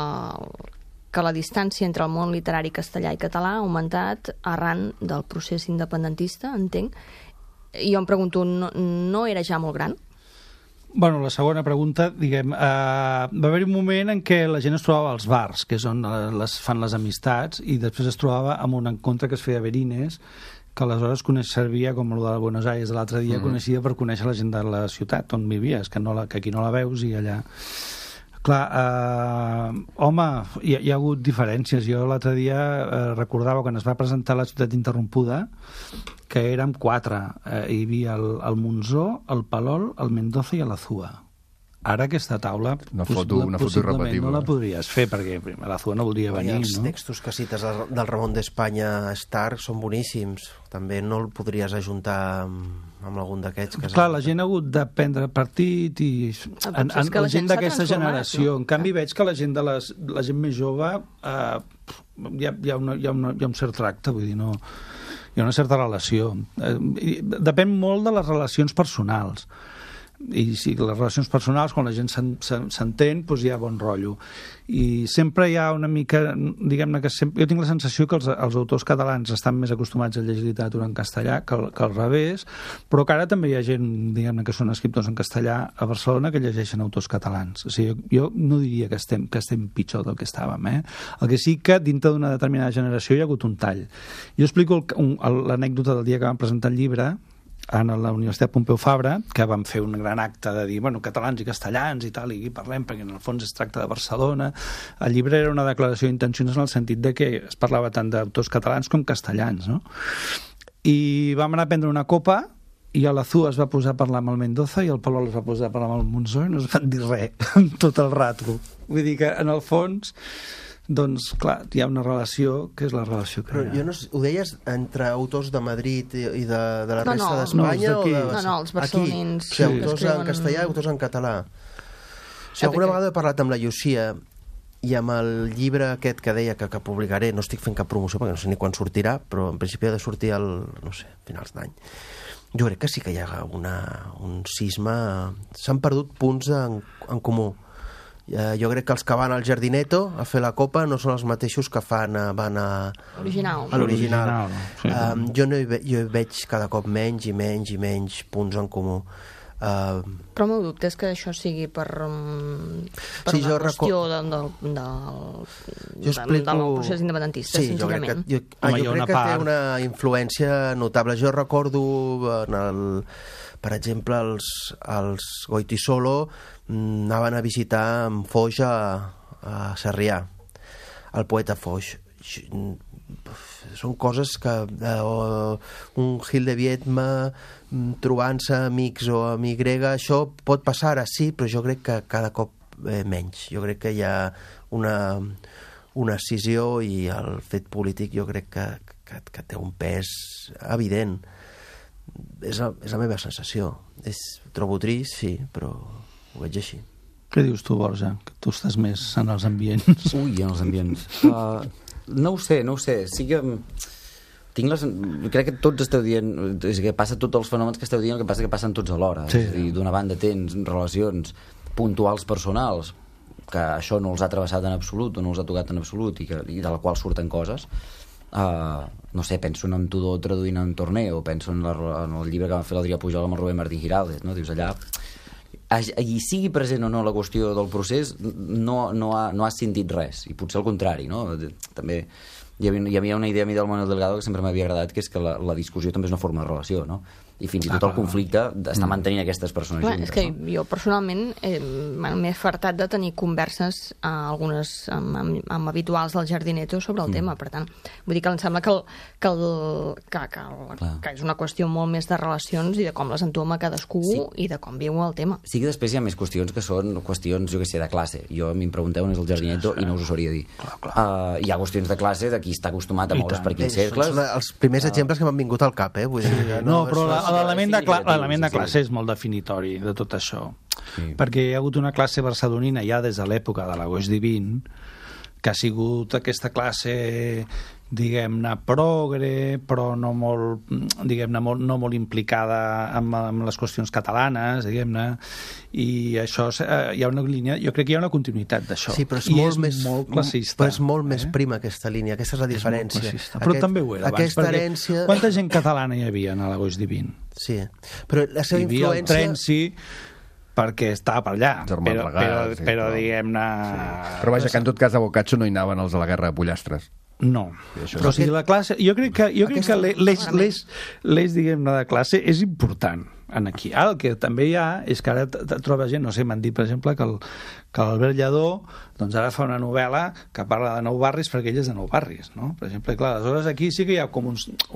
que la distància entre el món literari castellà i català ha augmentat arran del procés independentista, entenc. I jo em pregunto, no era ja molt gran? Bueno, la segona pregunta, diguem, va haver un moment en què la gent es trobava als bars, que és on fan les amistats, i després es trobava amb un encontre que es feia a Verines, que aleshores servia, com el de Buenos Aires de l'altre dia, coneixia per conèixer la gent de la ciutat on vivies, que aquí no la veus i allà... Clar, home, hi ha hagut diferències. Jo l'altre dia recordava quan es va presentar La ciutat interrompuda que érem 4. Hi havia el Monzó, el Palol, el Mendoza i l'Azúa. Ara aquesta taula una foto irrepetible. No la podries fer perquè l'Azúa no voldria venir. Els textos que cites del Ramon d'Espanya Stark són boníssims. També no el podries ajuntar amb algun d'aquests. Clar, la gent ha hagut de prendre partit i la gent d'aquesta generació. En canvi veig que la gent més jove hi ha un cert tracte, vull dir, no... Hi ha una certa relació. Depèn molt de les relacions personals. I si les relacions personals, quan la gent s'entén, doncs hi ha bon rotllo. I sempre hi ha una mica, diguem-ne que jo tinc la sensació que els autors catalans estan més acostumats a llegir literatura en castellà que al revés, però que ara també hi ha gent, diguem-ne, que són escriptors en castellà a Barcelona que llegeixen autors catalans. O sigui, jo no diria que estem pitjor del que estàvem, El que sí que dintre d'una determinada generació hi ha hagut un tall. Jo explico l'anècdota del dia que vam presentar el llibre. a la Universitat Pompeu Fabra, que van fer un gran acte de dir, bueno, catalans i castellans i tal, i aquí parlem, perquè en el fons es tracta de Barcelona. El llibre era una declaració d'intencions en el sentit de que es parlava tant d'autors catalans com castellans, no? I vam anar a prendre una copa i a l'Azú es va posar a parlar amb el Mendoza i el Palol es va posar a parlar amb el Monzó i no es van dir res tot el rato. Vull dir que, en el fons, doncs, clar, hi ha una relació que és la relació que hi ha. Jo no sé, ho deies entre autors de Madrid i de la resta d'Espanya? No, els barcelonins. Aquí, autors en castellà i autors en català. Alguna vegada he parlat amb la Llucia i amb el llibre aquest que deia que publicaré, no estic fent cap promoció perquè no sé ni quan sortirà, però en principi ha de sortir no sé, finals d'any. Jo crec que sí que hi ha un cisma. S'han perdut punts en comú. Jo crec que els que van al Jardineto a fer la copa no són els mateixos que van a l'original. Sí. Jo veig cada cop menys i menys punts en comú. Però el meu dubte és que això sigui per sí, una qüestió del procés independentista, senzillament. Jo crec que té una influència notable. Jo recordo, per exemple, els Goytisolo anaven a visitar amb Foix a Sarrià, el poeta Foix. Són coses que un Gil de Viedma trobant-se amics o amic grega, això pot passar ara, sí, però jo crec que cada cop menys. Jo crec que hi ha una escissió i el fet polític jo crec que té un pes evident. És la meva sensació. Trobo trist, sí, però ho veig així. Què dius tu, Borja? Que tu estàs més en els ambients. Ui, en els ambients. No ho sé. Sí que crec que tots esteu dient, és que passa tots els fenòmens que esteu dient, el que passa que passen tots alhora. Sí. És a dir, d'una banda tens relacions puntuals personals que això no els ha travessat en absolut o no els ha tocat en absolut i de la qual surten coses. No sé, penso en Tudor traduint en Torneo, penso en el llibre que va fer l'Adrià Pujol amb el Rubén Martí Giraldez, no? Dius, allà hi sigui present o no la qüestió del procés, no has sentit res, i potser al contrari, no? També hi havia una idea a mi del Manuel Delgado que sempre m'havia agradat, que és que la discussió també és una forma de relació, no? I fins i tot el conflicte està mantenint aquestes persones juntes. És que jo personalment m'he fartat de tenir converses algunes amb habituals del Jardineto sobre el tema, per tant, vull dir que em sembla que és una qüestió molt més de relacions i de com les entoma cadascú i de com viu el tema. Sí que després hi ha més qüestions que són qüestions, jo què sé, de classe. Jo a mi em pregunteu on és el Jardineto i no us ho sabria dir. Hi ha qüestions de classe de qui està acostumat a moure's per quins cercles. Són els primers exemples que m'han vingut al cap, vull dir, no, però l'element de classe és molt definitori de tot això, perquè hi ha hagut una classe barcelonina ja des de l'època de l'Agost Divin que ha sigut aquesta classe, diguem-ne, progre, però no molt, diguem-ne, no molt implicada amb les qüestions catalanes, diguem-ne, i això hi ha una línia, jo crec que hi ha una continuïtat d'això. Sí, però és molt classista. Però és molt més prima aquesta línia, aquesta és la diferència. Però també ho era abans, perquè herència... quanta gent catalana hi havia en l'Agost Divin? Sí, però la seva influència... Hi havia el Trenci, perquè estava per allà, però diguem-ne... Però vaja, que en tot cas a Boccaccio no hi anaven els de la guerra de pollastres. No, o sigui, la classe, jo crec que l'eix, diguem-ne, de classe és important aquí. Ara el que també hi ha és que ara trobes gent, no sé, m'han dit per exemple que l'Albert Lledó doncs ara fa una novel·la que parla de Nou Barris perquè ell és de Nou Barris, no? Per exemple, clar, aleshores aquí sí que hi ha com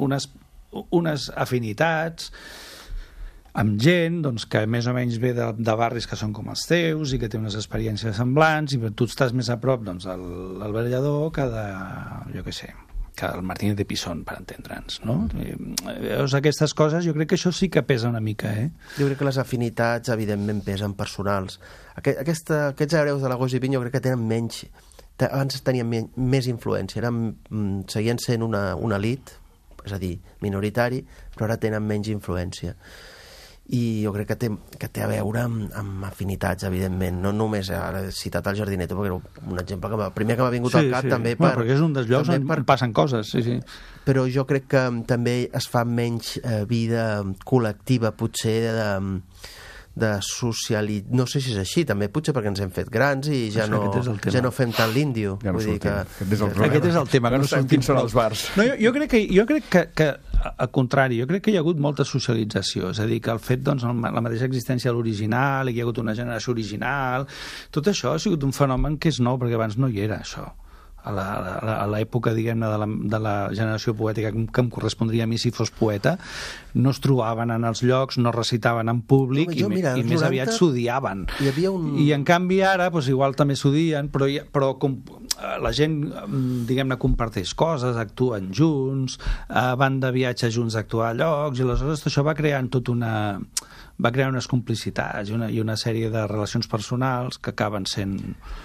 unes afinitats amb gent doncs, que més o menys ve de barris que són com els teus i que té unes experiències semblants, i tu estàs més a prop doncs, de l'Albert Lledó que de, jo què sé, que el Martínez de Pisón, per entendre'ns, no? Veus, aquestes coses, jo crec que això sí que pesa una mica, Jo crec que les afinitats, evidentment, pesen personals. Aquests hereus de l'Agost Divin jo crec que tenen menys... Abans tenien més influència, seguien sent una elit, és a dir, minoritari, però ara tenen menys influència. I jo crec que té a veure amb afinitats, evidentment. No només ara he citat el Jardineto, perquè era un exemple que primer que m'ha vingut al cap, també per... perquè és un dels llocs on passen coses, sí. Però jo crec que també es fa menys vida col·lectiva, potser, no sé si és així, també potser perquè ens hem fet grans i ja no fem tant l'índio. Ja no Vull dir que... Aquest és el tema, que no sabem quins són els bars. No, jo crec que al contrari, jo crec que hi ha hagut molta socialització, és a dir, que el fet, doncs, la mateixa existència de l'original, que hi ha hagut una generació original, tot això ha sigut un fenomen que és nou, perquè abans no hi era, això. A l'època, diguem-ne, de la generació poètica que em correspondria a mi si fos poeta, no es trobaven en els llocs, no recitaven en públic i més aviat s'odiaven. I en canvi ara, doncs, igual també s'odien, però com la gent, diguem-ne, comparteix coses, actuen junts, van de viatge junts a actuar a llocs, i aleshores això va crear unes complicitats i una sèrie de relacions personals que acaben sent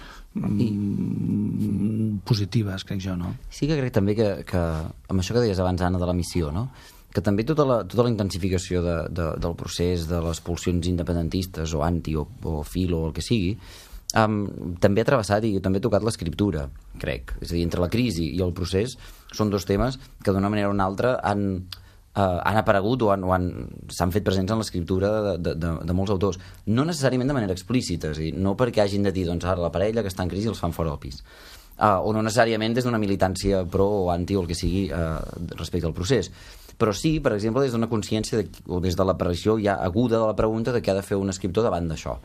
positives, crec jo, no? Sí que crec també que amb això que deies abans, Anna, de la missió, no? Que també tota la intensificació del procés de les pulsions independentistes o anti o filo o el que sigui, també ha travessat i també ha tocat l'escriptura, crec. És a dir, entre la crisi i el procés són dos temes que d'una manera o una altra han aparegut o s'han fet presents en l'escriptura de molts autors. No necessàriament de manera explícita, és a dir, no perquè hagin de dir, doncs ara la parella que està en crisi els fan fora del pis. O no necessàriament des d'una militància pro o anti o el que sigui respecte al procés. Però sí, per exemple, des d'una consciència o des de l'aparició ja aguda de la pregunta de què ha de fer un escriptor davant d'això.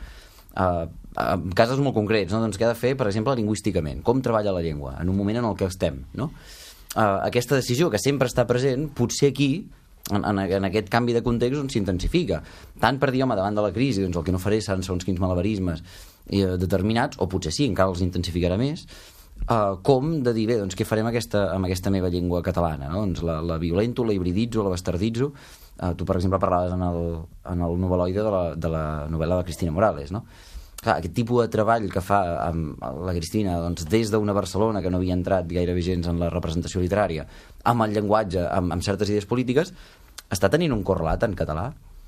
En casos molt concrets, no? Doncs què ha de fer, per exemple, lingüísticament? Com treballa la llengua en un moment en el que estem, no? Aquesta decisió que sempre està present, potser aquí en aquest canvi de context on s'intensifica. Tant per dir, home, davant de la crisi, doncs el que no faré seran segons quins malabarismes determinats, o potser sí, encara els intensificarà més, com de dir, bé, doncs què farem amb aquesta meva llengua catalana, no? Doncs la violento, la hibriditzo, la bastarditzo. Tu, per exemple, parlaves en el novel·loide de la novel·la de Cristina Morales, no? Clar, aquest tipus de treball que fa amb la Cristina, doncs, des d'una Barcelona que no havia entrat gairebé gens en la representació literària, amb el llenguatge, amb certes idees polítiques, està tenint un correlat en català?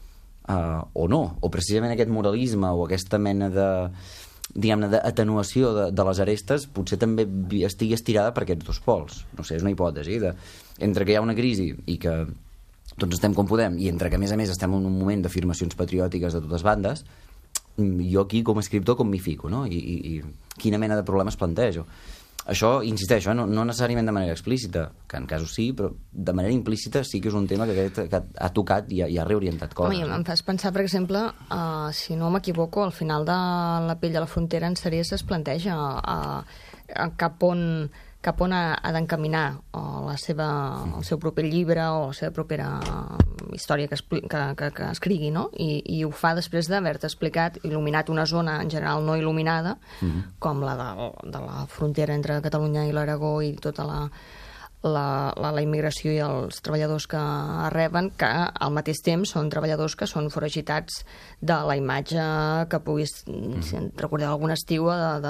O no? O precisament aquest moralisme o aquesta mena de, diguem-ne, d'atenuació de les arestes potser també estigui estirada per aquests dos pols. No sé, és una hipòtesi entre que hi ha una crisi i que tots estem com podem, i entre que a més estem en un moment d'afirmacions patriòtiques de totes bandes, jo aquí com a escriptor com m'hi fico, no? I quina mena de problemes plantejo. Això, insisteixo, no necessàriament de manera explícita, que en casos sí, però de manera implícita sí que és un tema que ha tocat i ha reorientat coses. Em fas pensar, per exemple, si no m'equivoco, al final de La pell de la frontera en sèries es planteja cap on ha d'encaminar el seu proper llibre o la seva propera història que escrigui, no? I ho fa després d'haver-te explicat, il·luminat una zona en general no il·luminada, com la de la frontera entre Catalunya i l'Aragó i tota la immigració i els treballadors que reben, que al mateix temps són treballadors que són foragitats de la imatge que puguis, si recordeu algun estiu,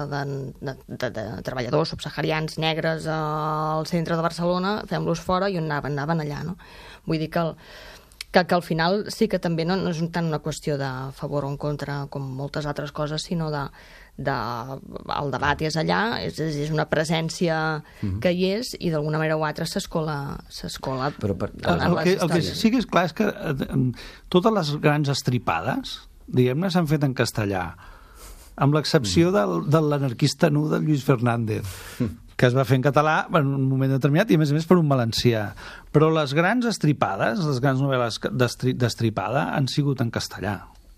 de treballadors subsaharians negres al centre de Barcelona, fem-los fora i on anaven allà, no? Vull dir que al final sí que també no és tant una qüestió de favor o en contra com moltes altres coses, sinó el debat és allà, és una presència que hi és i d'alguna manera o altra s'escola en les històries. El que sí que és clar és que totes les grans estripades, diguem-ne, s'han fet en castellà, amb l'excepció de l'anarquista nu de Lluís Fernández, que es va fer en català en un moment determinat i a més per un valencià. Però les grans estripades, les grans novel·les d'estripada han sigut en castellà.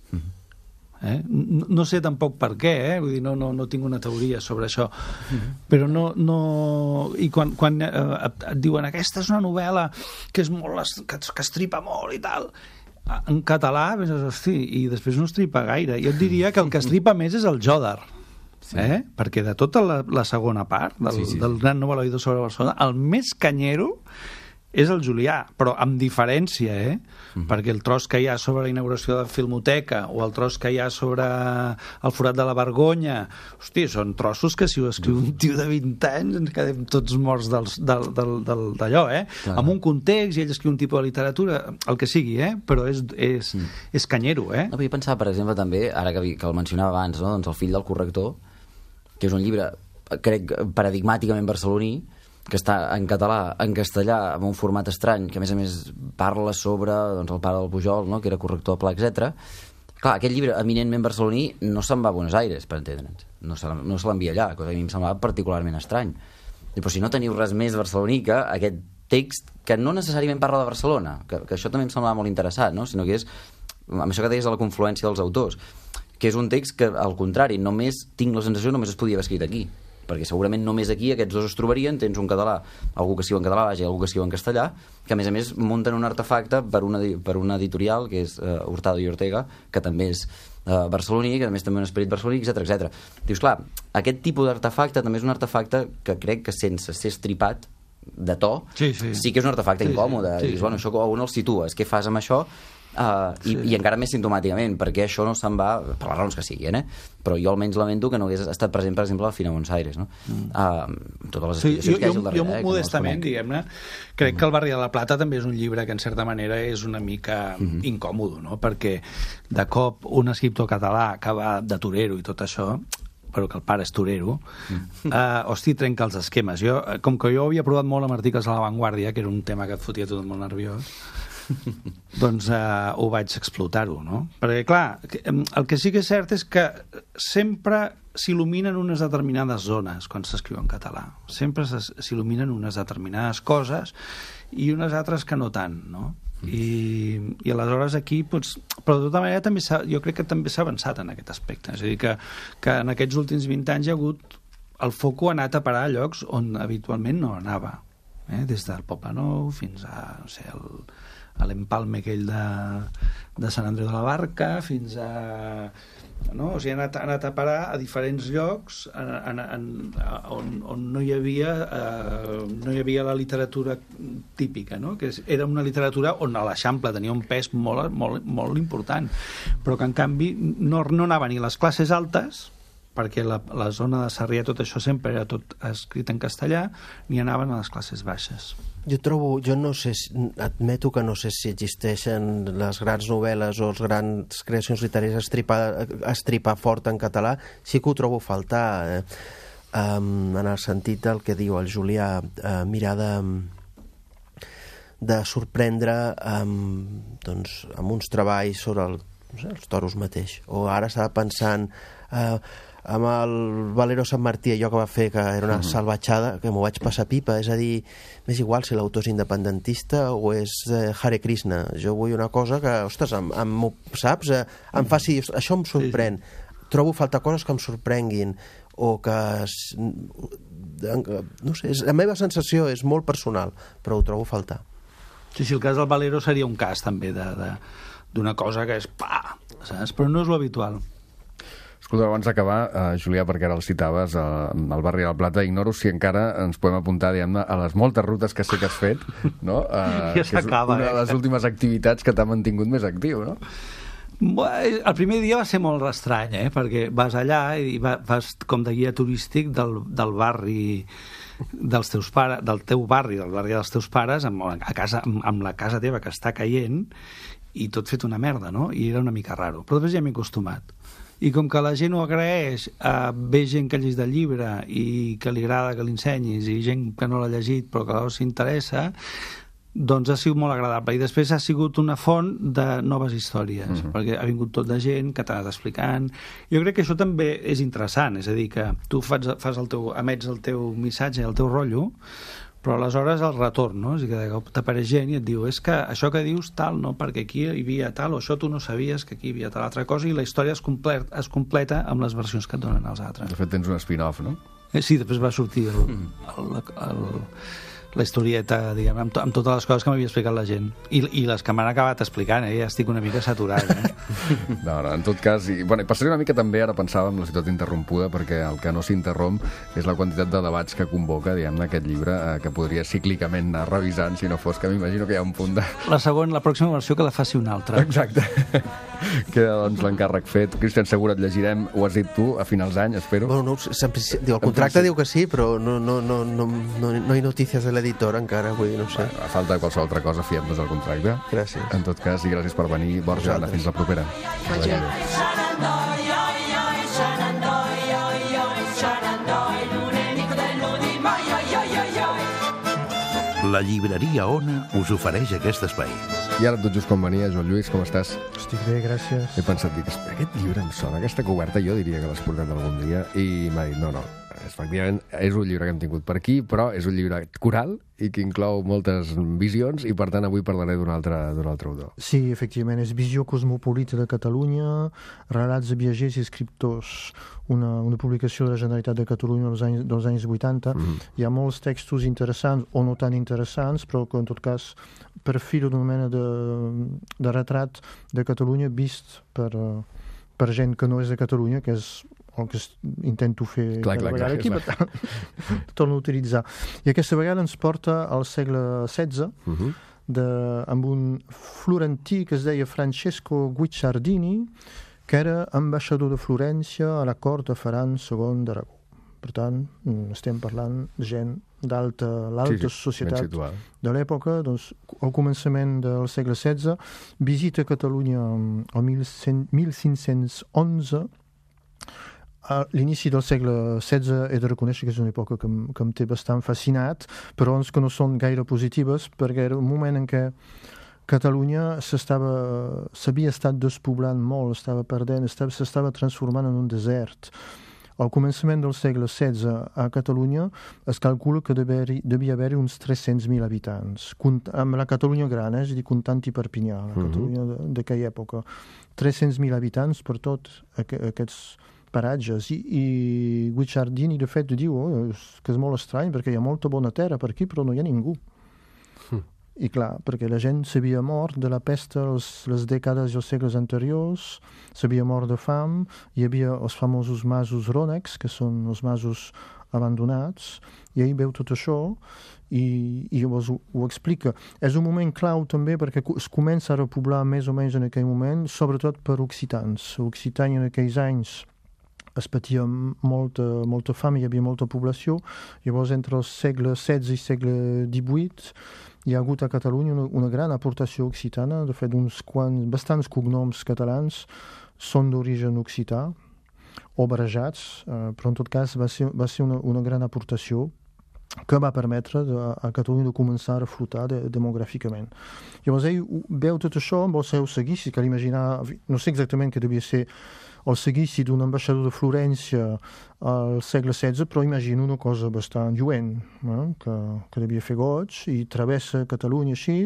No sé tampoc per què, vull dir, no tinc una teoria sobre això, però no... I quan et diuen aquesta és una novel·la que és molt, que estripa molt i tal, en català, hosti, i després no estripa gaire. Jo et diria que el que estripa més és el Jòdar, perquè de tota la segona part del gran novel·loide sobre Barcelona, el més canyero és el Julià, però amb diferència, perquè el tros que hi ha sobre la inauguració de la Filmoteca o el tros que hi ha sobre el forat de la Vergonya, hosti, són trossos que si ho escriu un tio de 20 anys ens quedem tots morts d'allò, amb un context, i ell escriu un tipus de literatura, el que sigui, però és canyero, No, jo pensava, per exemple, també, ara que el mencionava abans, no? Doncs El fill del corrector, que és un llibre, crec, paradigmàticament barceloní, que està en català, en castellà, amb un format estrany, que a més parla sobre el pare del Pujol, no? Que era corrector de pla, etc. Clar, aquest llibre eminentment barceloní no se'n va a Buenos Aires, per entendre'ns. No se l'envia allà, cosa que a mi em semblava particularment estrany. Però si no teniu res més barceloní que aquest text que no necessàriament parla de Barcelona, que això també em semblava molt interessant, no? Sinó que és, amb això que deies de la confluència dels autors, que és un text que, al contrari, només tinc la sensació només es podia haver escrit aquí, perquè segurament només aquí aquests dos es trobarien, tens un català, algú que escriu en català, vaja, algú que escriu en castellà, que a més munten un artefacte per una editorial, que és Hurtado i Ortega, que també és barceloní, que també és també un esperit barceloní, etc. Dius, clar, aquest tipus d'artefacte també és un artefacte que crec que sense ser estripat de to, sí que és un artefacte incòmode. Dius, bueno, això on el situes? Què fas amb això? I encara més simptomàticament, perquè això no se'n va per les raons que siguin, però jo almenys lamento que no hagués estat present, per exemple, al Fina Buenos Aires, no? Amb totes les explicacions que hi hagi al darrere. Jo modestament, diguem-ne, crec que el Barri de la Plata també és un llibre que en certa manera és una mica incòmode, no? Perquè de cop un escriptor català que va de torero i tot això, però que el pare és torero, hosti, trenca els esquemes. Com que jo havia provat molt amb articles a La Vanguardia, que era un tema que et fotia tot molt nerviós, doncs ho vaig explotar-ho, no? Perquè, clar, el que sí que és cert és que sempre s'il·luminen unes determinades zones quan s'escriu en català. Sempre s'il·luminen unes determinades coses i unes altres que no tant, no? I aleshores aquí, doncs, però de tota manera també jo crec que també s'ha avançat en aquest aspecte. És a dir, que en aquests últims 20 anys hi ha hagut el foco ha anat a parar a llocs on habitualment no anava, des del Poble Nou fins a, no sé, a l'empalme aquell de Sant Andreu de la Barca fins a... No? O sigui, ha anat a parar a diferents llocs on no hi havia la literatura típica, no? Que era una literatura on l'Eixample tenia un pes molt, molt, molt important, però que en canvi no anava ni les classes altes, perquè la zona de Sarrià tot això sempre era tot escrit en castellà, ni anaven a les classes baixes. Jo no sé, admeto que no sé si existeixen les grans novel·les o les grans creacions literàries estripar fort en català, sí que ho trobo a faltar, en el sentit del que diu el Julià, mirar de sorprendre amb uns treballs sobre els toros mateix, o ara estava pensant amb el Valero Sant Martí, allò que va fer, que era una salvatjada, que m'ho vaig passar pipa, és a dir, m'és igual si l'autor és independentista o és Hare Krishna, jo vull una cosa que, ostres, saps? Em faci, això em sorprèn. Trobo falta coses que em sorprenguin, o que no sé, la meva sensació és molt personal, però ho trobo a faltar. Sí, el cas del Valero seria un cas també d'una cosa que és saps? Però no és l'habitual. Escolta, abans d'acabar, Julià, perquè ara el citaves, al Barri de la Plata, ignoro si encara ens podem apuntar, diguem-ne, a les moltes rutes que sé que has fet, no? Ja s'acaba, una de les últimes activitats que t'ha mantingut més actiu, no? El primer dia va ser molt estrany, perquè vas allà i vas com de guia turístic del barri dels teus pares, del teu barri, del barri dels teus pares, amb la casa teva que està caient, i tot fet una merda, no? I era una mica raro. Però després ja m'he acostumat. I com que la gent ho agraeix, ve gent que ha llegit el llibre i que li agrada que l'ensenyis, i gent que no l'ha llegit però que s'interessa, doncs ha sigut molt agradable. I després ha sigut una font de noves històries, perquè ha vingut tot de gent que t'ha anat explicant. Jo crec que això també és interessant, és a dir, que tu emets el teu missatge, el teu rotllo, però aleshores el retorn, no? És a dir, que de cop t'apareix gent i et diu, és que això que dius tal, no? Perquè aquí hi havia tal, o això tu no sabies que aquí hi havia tal altra cosa, i la història es completa amb les versions que et donen els altres. De fet, tens un spin-off, no? Sí, després va sortir la historieta, diguem, amb totes les coses que m'havia explicat la gent. I les que m'han acabat explicant, ja estic una mica saturat. No, en tot cas, i per ser una mica també, ara pensava en la ciutat interrompuda, perquè el que no s'interromp és la quantitat de debats que convoca, diguem-ne, aquest llibre, que podria cíclicament anar revisant, si no fos que m'imagino que hi ha un punt de... La pròxima versió que la faci una altra. Exacte. Queda, doncs, l'encàrrec fet. Cristian, segur et llegirem, ho has dit tu, a finals d'any, espero. Bueno, el contracte diu que sí, però no hi notícies de l'editor encara, vull dir, no sé. A falta de qualsevol altra cosa, fiem-nos el contracte. Gràcies. En tot cas, i gràcies per venir, Borja, Anna, fins la propera. La llibreria Ona us ofereix aquest espai. I ara tot just com venia, Joan Lluís, com estàs? Estic bé, gràcies. He pensat, dic, aquest llibre em sona, aquesta coberta jo diria que l'has portat algun dia, i m'ha dit, no, efectivament, és un llibre que hem tingut per aquí, però és un llibre coral i que inclou moltes visions i, per tant, avui parlaré d'un altre autor. Sí, efectivament, és Visió cosmopolita de Catalunya, relats de viatgers i escriptors, una publicació de la Generalitat de Catalunya dels anys 80. Hi ha molts textos interessants o no tan interessants, però que en tot cas perfila d'una mena de retrat de Catalunya vist per gent que no és de Catalunya, que és el que intento fer cada vegada aquí, per tant, torno a utilitzar. I aquesta vegada ens porta al segle XVI, amb un florentí que es deia Francesco Guicciardini, que era ambaixador de Florència a la cort de Ferran II d'Aragó. Per tant, estem parlant de gent l'alta societat de l'època. Doncs, al començament del segle XVI, visita Catalunya el 1511. A l'inici del segle XVI he de reconèixer que és una època que em té bastant fascinat, però que no són gaire positives, perquè era un moment en què Catalunya s'havia estat despoblant molt, estava perdent, s'estava transformant en un desert. Al començament del segle XVI a Catalunya es calcula que devia haver-hi uns 300.000 habitants, amb la Catalunya gran, és a dir, comptant-hi Perpinyà, la Catalunya d'aquella època. 300.000 habitants per tots aquests paratges, i Guicciardini de fet diu que és molt estrany perquè hi ha molta bona terra per aquí però no hi ha ningú. I clar, perquè la gent s'havia mort de la pesta les dècades i els segles anteriors, s'havia mort de fam, hi havia els famosos masos rònecs, que són els masos abandonats, i ell veu tot això i llavors ho explica. És un moment clau també perquè es comença a repoblar més o menys en aquell moment, sobretot per occitans. Occitània en aquells anys es patia molta fam, hi havia molta població. Llavors, entre el segle XVI i segle XVIII, hi ha hagut a Catalunya una gran aportació occitana. De fet, bastants cognoms catalans són d'origen occità, o barrejats, però en tot cas va ser una gran aportació que va permetre a Catalunya de començar a flotar demogràficament. Llavors, ell veu tot això amb el seu seguici, que l'imaginar, no sé exactament què devia ser el seguici d'un ambaixador de Florència al segle XVI, però imagino una cosa bastant lluent, que devia fer goig, i travessa Catalunya així,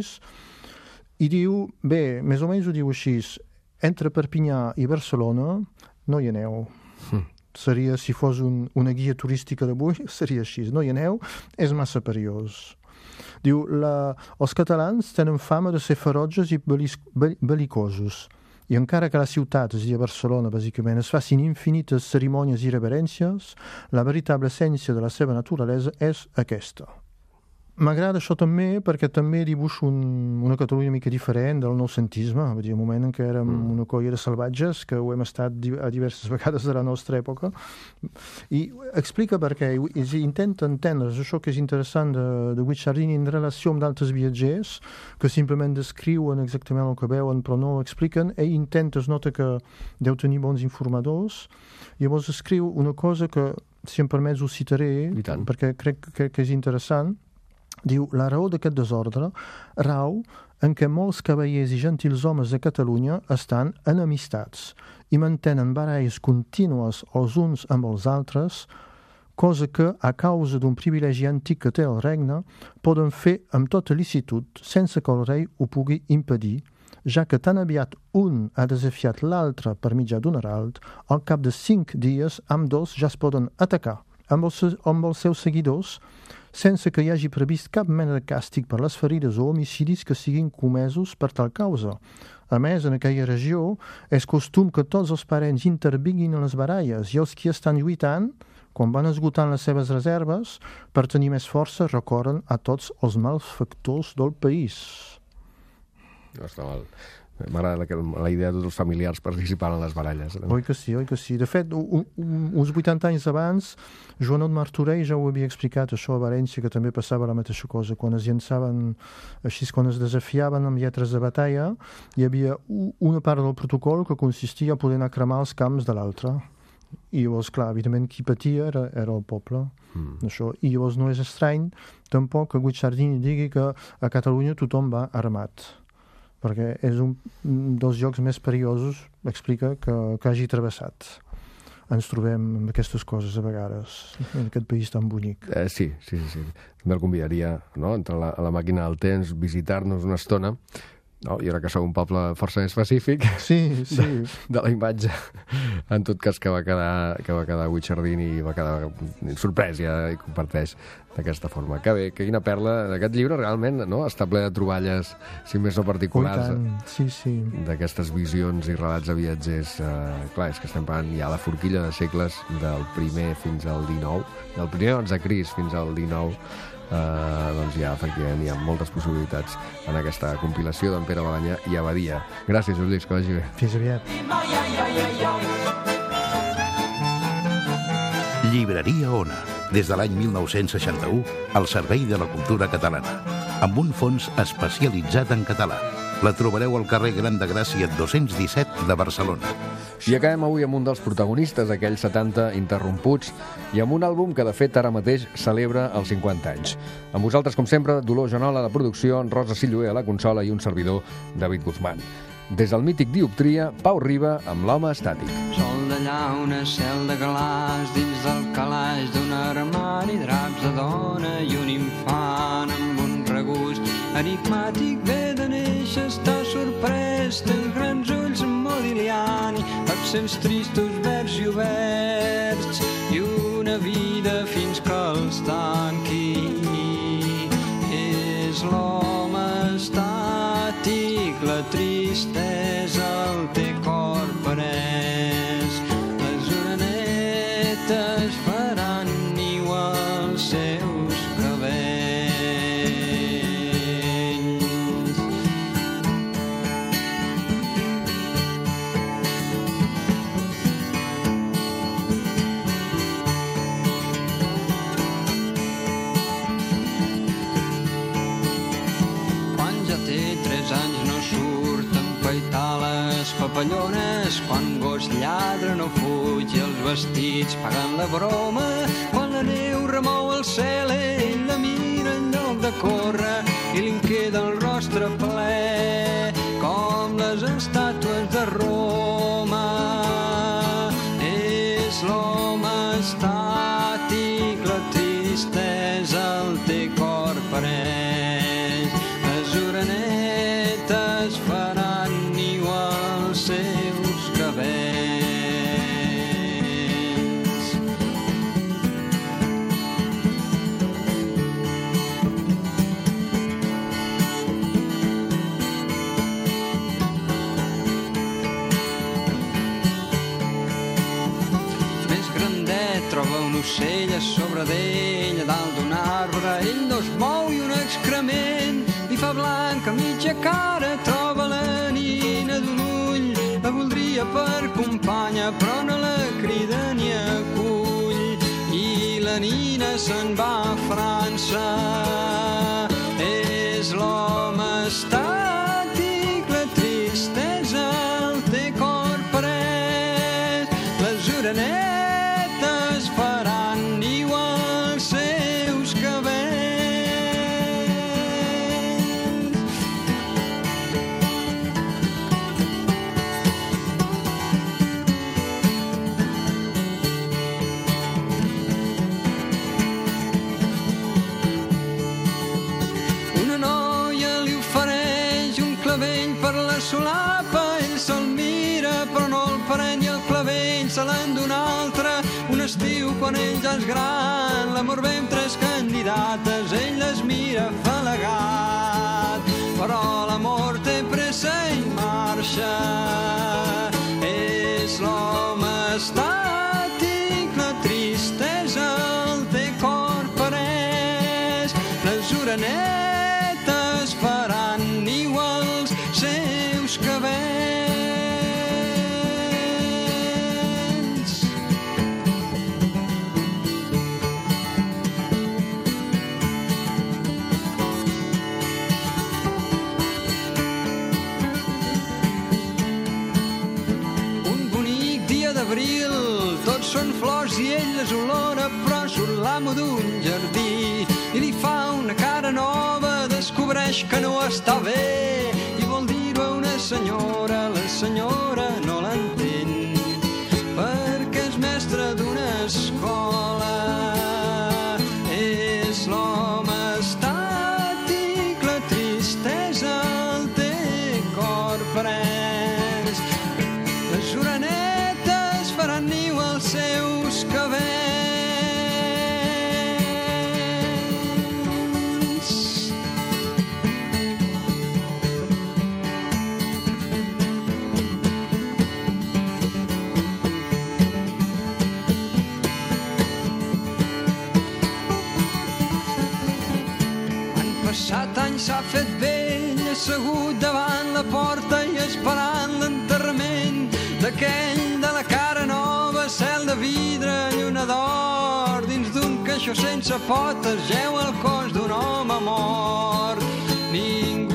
i diu, bé, més o menys ho diu així, entre Perpinyà i Barcelona no hi aneu. Seria, si fos una guia turística d'avui, seria així, no hi aneu, és massa perillós. Diu, els catalans tenen fama de ser ferotges i bel·licosos, i encara que a les ciutats, i a Barcelona, bàsicament, es facin infinites cerimònies i reverències, la veritable essència de la seva naturalesa és aquesta. M'agrada això també perquè també dibuixo una Catalunya una mica diferent del noucentisme, vull dir, un moment en què érem una colla de salvatges, que ho hem estat a diverses vegades de la nostra època, i explica per què, i intenta entendre això que és interessant de Guicciardini en relació amb d'altres viatgers, que simplement descriuen exactament el que veuen però no ho expliquen. Ell intenta, es nota que deu tenir bons informadors, i llavors escriu una cosa que, si em permets, ho citaré, perquè crec que és interessant. Diu, la raó d'aquest desordre rau en què molts cavallers i gentils homes de Catalunya estan enemistats i mantenen baralles contínues els uns amb els altres, cosa que, a causa d'un privilegi antic que té el regne, poden fer amb tota licitud sense que el rei ho pugui impedir, ja que tan aviat un ha desafiat l'altre per mitjà d'un herald, al cap de 5 dies ambdós ja es poden atacar amb els seus seguidors, sense que hi hagi previst cap mena de càstig per les ferides o homicidis que siguin comesos per tal causa. A més, en aquella regió és costum que tots els parents intervinguin en les baralles i els qui estan lluitant, quan van esgotant les seves reserves, per tenir més força recorren a tots els malfactors del país. No està mal. M'agrada la idea de tots els familiars participant en les baralles. Oi que sí, oi que sí. De fet, uns 80 anys abans, Joanot Martorell ja ho havia explicat, això a València, que també passava la mateixa cosa. Quan es llançaven, així quan es desafiaven amb lletres de batalla, hi havia una part del protocol que consistia a poder anar a cremar els camps de l'altre. I llavors, clar, evidentment, qui patia era el poble. Això. I llavors no és estrany, tampoc, que Guicciardini digui que a Catalunya tothom va armat, perquè és un dels llocs més perillosos, explica, que hagi travessat. Ens trobem amb aquestes coses a vegades, en aquest país tan bonic. Sí. També el convidaria, no?, entrar a la màquina del temps, visitar-nos una estona, no? I ara que som un poble força més pacífic, sí. de la imatge, en tot cas, que va quedar Guicciardini i va quedar sorprès, ja, i comparteix d'aquesta forma. Que bé, que quina perla d'aquest llibre, realment, no?, està ple de troballes, si més no particulars, sí. d'aquestes visions i relats de viatgers. Clar, és que estem parlant ja la forquilla de segles, del primer fins al XIX, del primer abans de Crist fins al XIX. Doncs ja, efectivament, hi ha moltes possibilitats en aquesta compilació d'en Pere Balañà i Abadia. Gràcies, Lluís, que vagi bé. Fins aviat. Llibreria Ona, des de l'any 1961, al servei de la cultura catalana, amb un fons especialitzat en català. La trobareu al carrer Gran de Gràcia 217 de Barcelona. I acabem avui amb un dels protagonistes d'aquells 70 interromputs i amb un àlbum que, de fet, ara mateix celebra els 50 anys. Amb vosaltres, com sempre, Dolors Janola a la producció, Rosa Silloé a la consola i un servidor, David Guzmán. Des del mític Dioptria, Pau Riba amb l'home estàtic. Sol de llauna, cel de galàs, dins del calaix d'un armari, draps de dona i un infant amb un regust enigmàtic ve de néixer, està sorprès, té els grans ulls Modigliani, accents tristos, verds i oberts, i una vida fins que els tanqui. És l'home estàtic, la tristesa el té cor perès, les orenetes faran niu als seus cabells. Papallones, quan gos lladra no fuig i els vestits pagant la broma, quan la neu remou el cel ell la mira en lloc de córrer i li queda el rostre ple com les estàtues de Roma. És l'home estàtic, la tristesa el té cor perès, les orenetes faran niu als seus cabells. Més grandet troba un ocell a sobre d'ell, a dalt d'un arbre, ell no es mou i un excrement li fa blanca mitja cara, troba la nina d'un ull, la voldria per companya però no la crida ni acull, i la nina se'n va a França. És l'home estàtic, la tristesa el té cor perès, les orenetes faran niu als seus cabells. Solapa, ell se'l mira però no el pren i el clavell se l'han d'un altre. Un estiu quan ell ja és gran, l'amor ve amb tres candidates, ell les mira afalagat, però l'amor té pressa i marxa. És l'home estàtic, la tristesa el té cor perès, les orenetes faran niu als seus cabells. i ell les olora, però surt l'amo d'un jardí i li fa una cara nova, descobreix que no està bé i vol dir-ho a una senyora, la senyora no l'entén perquè és mestre d'una escola, és l'home estàtic, la tristesa el té cor pres, les orenetes faran niu als seus cabells. Passat any s'ha fet vell, assegut davant la porta i esperant l'enterrament d'aquell de la cara nova, cel de vidre, lluna d'or, dins d'un caixó sense potes jeu el cos d'un home mort. Ningú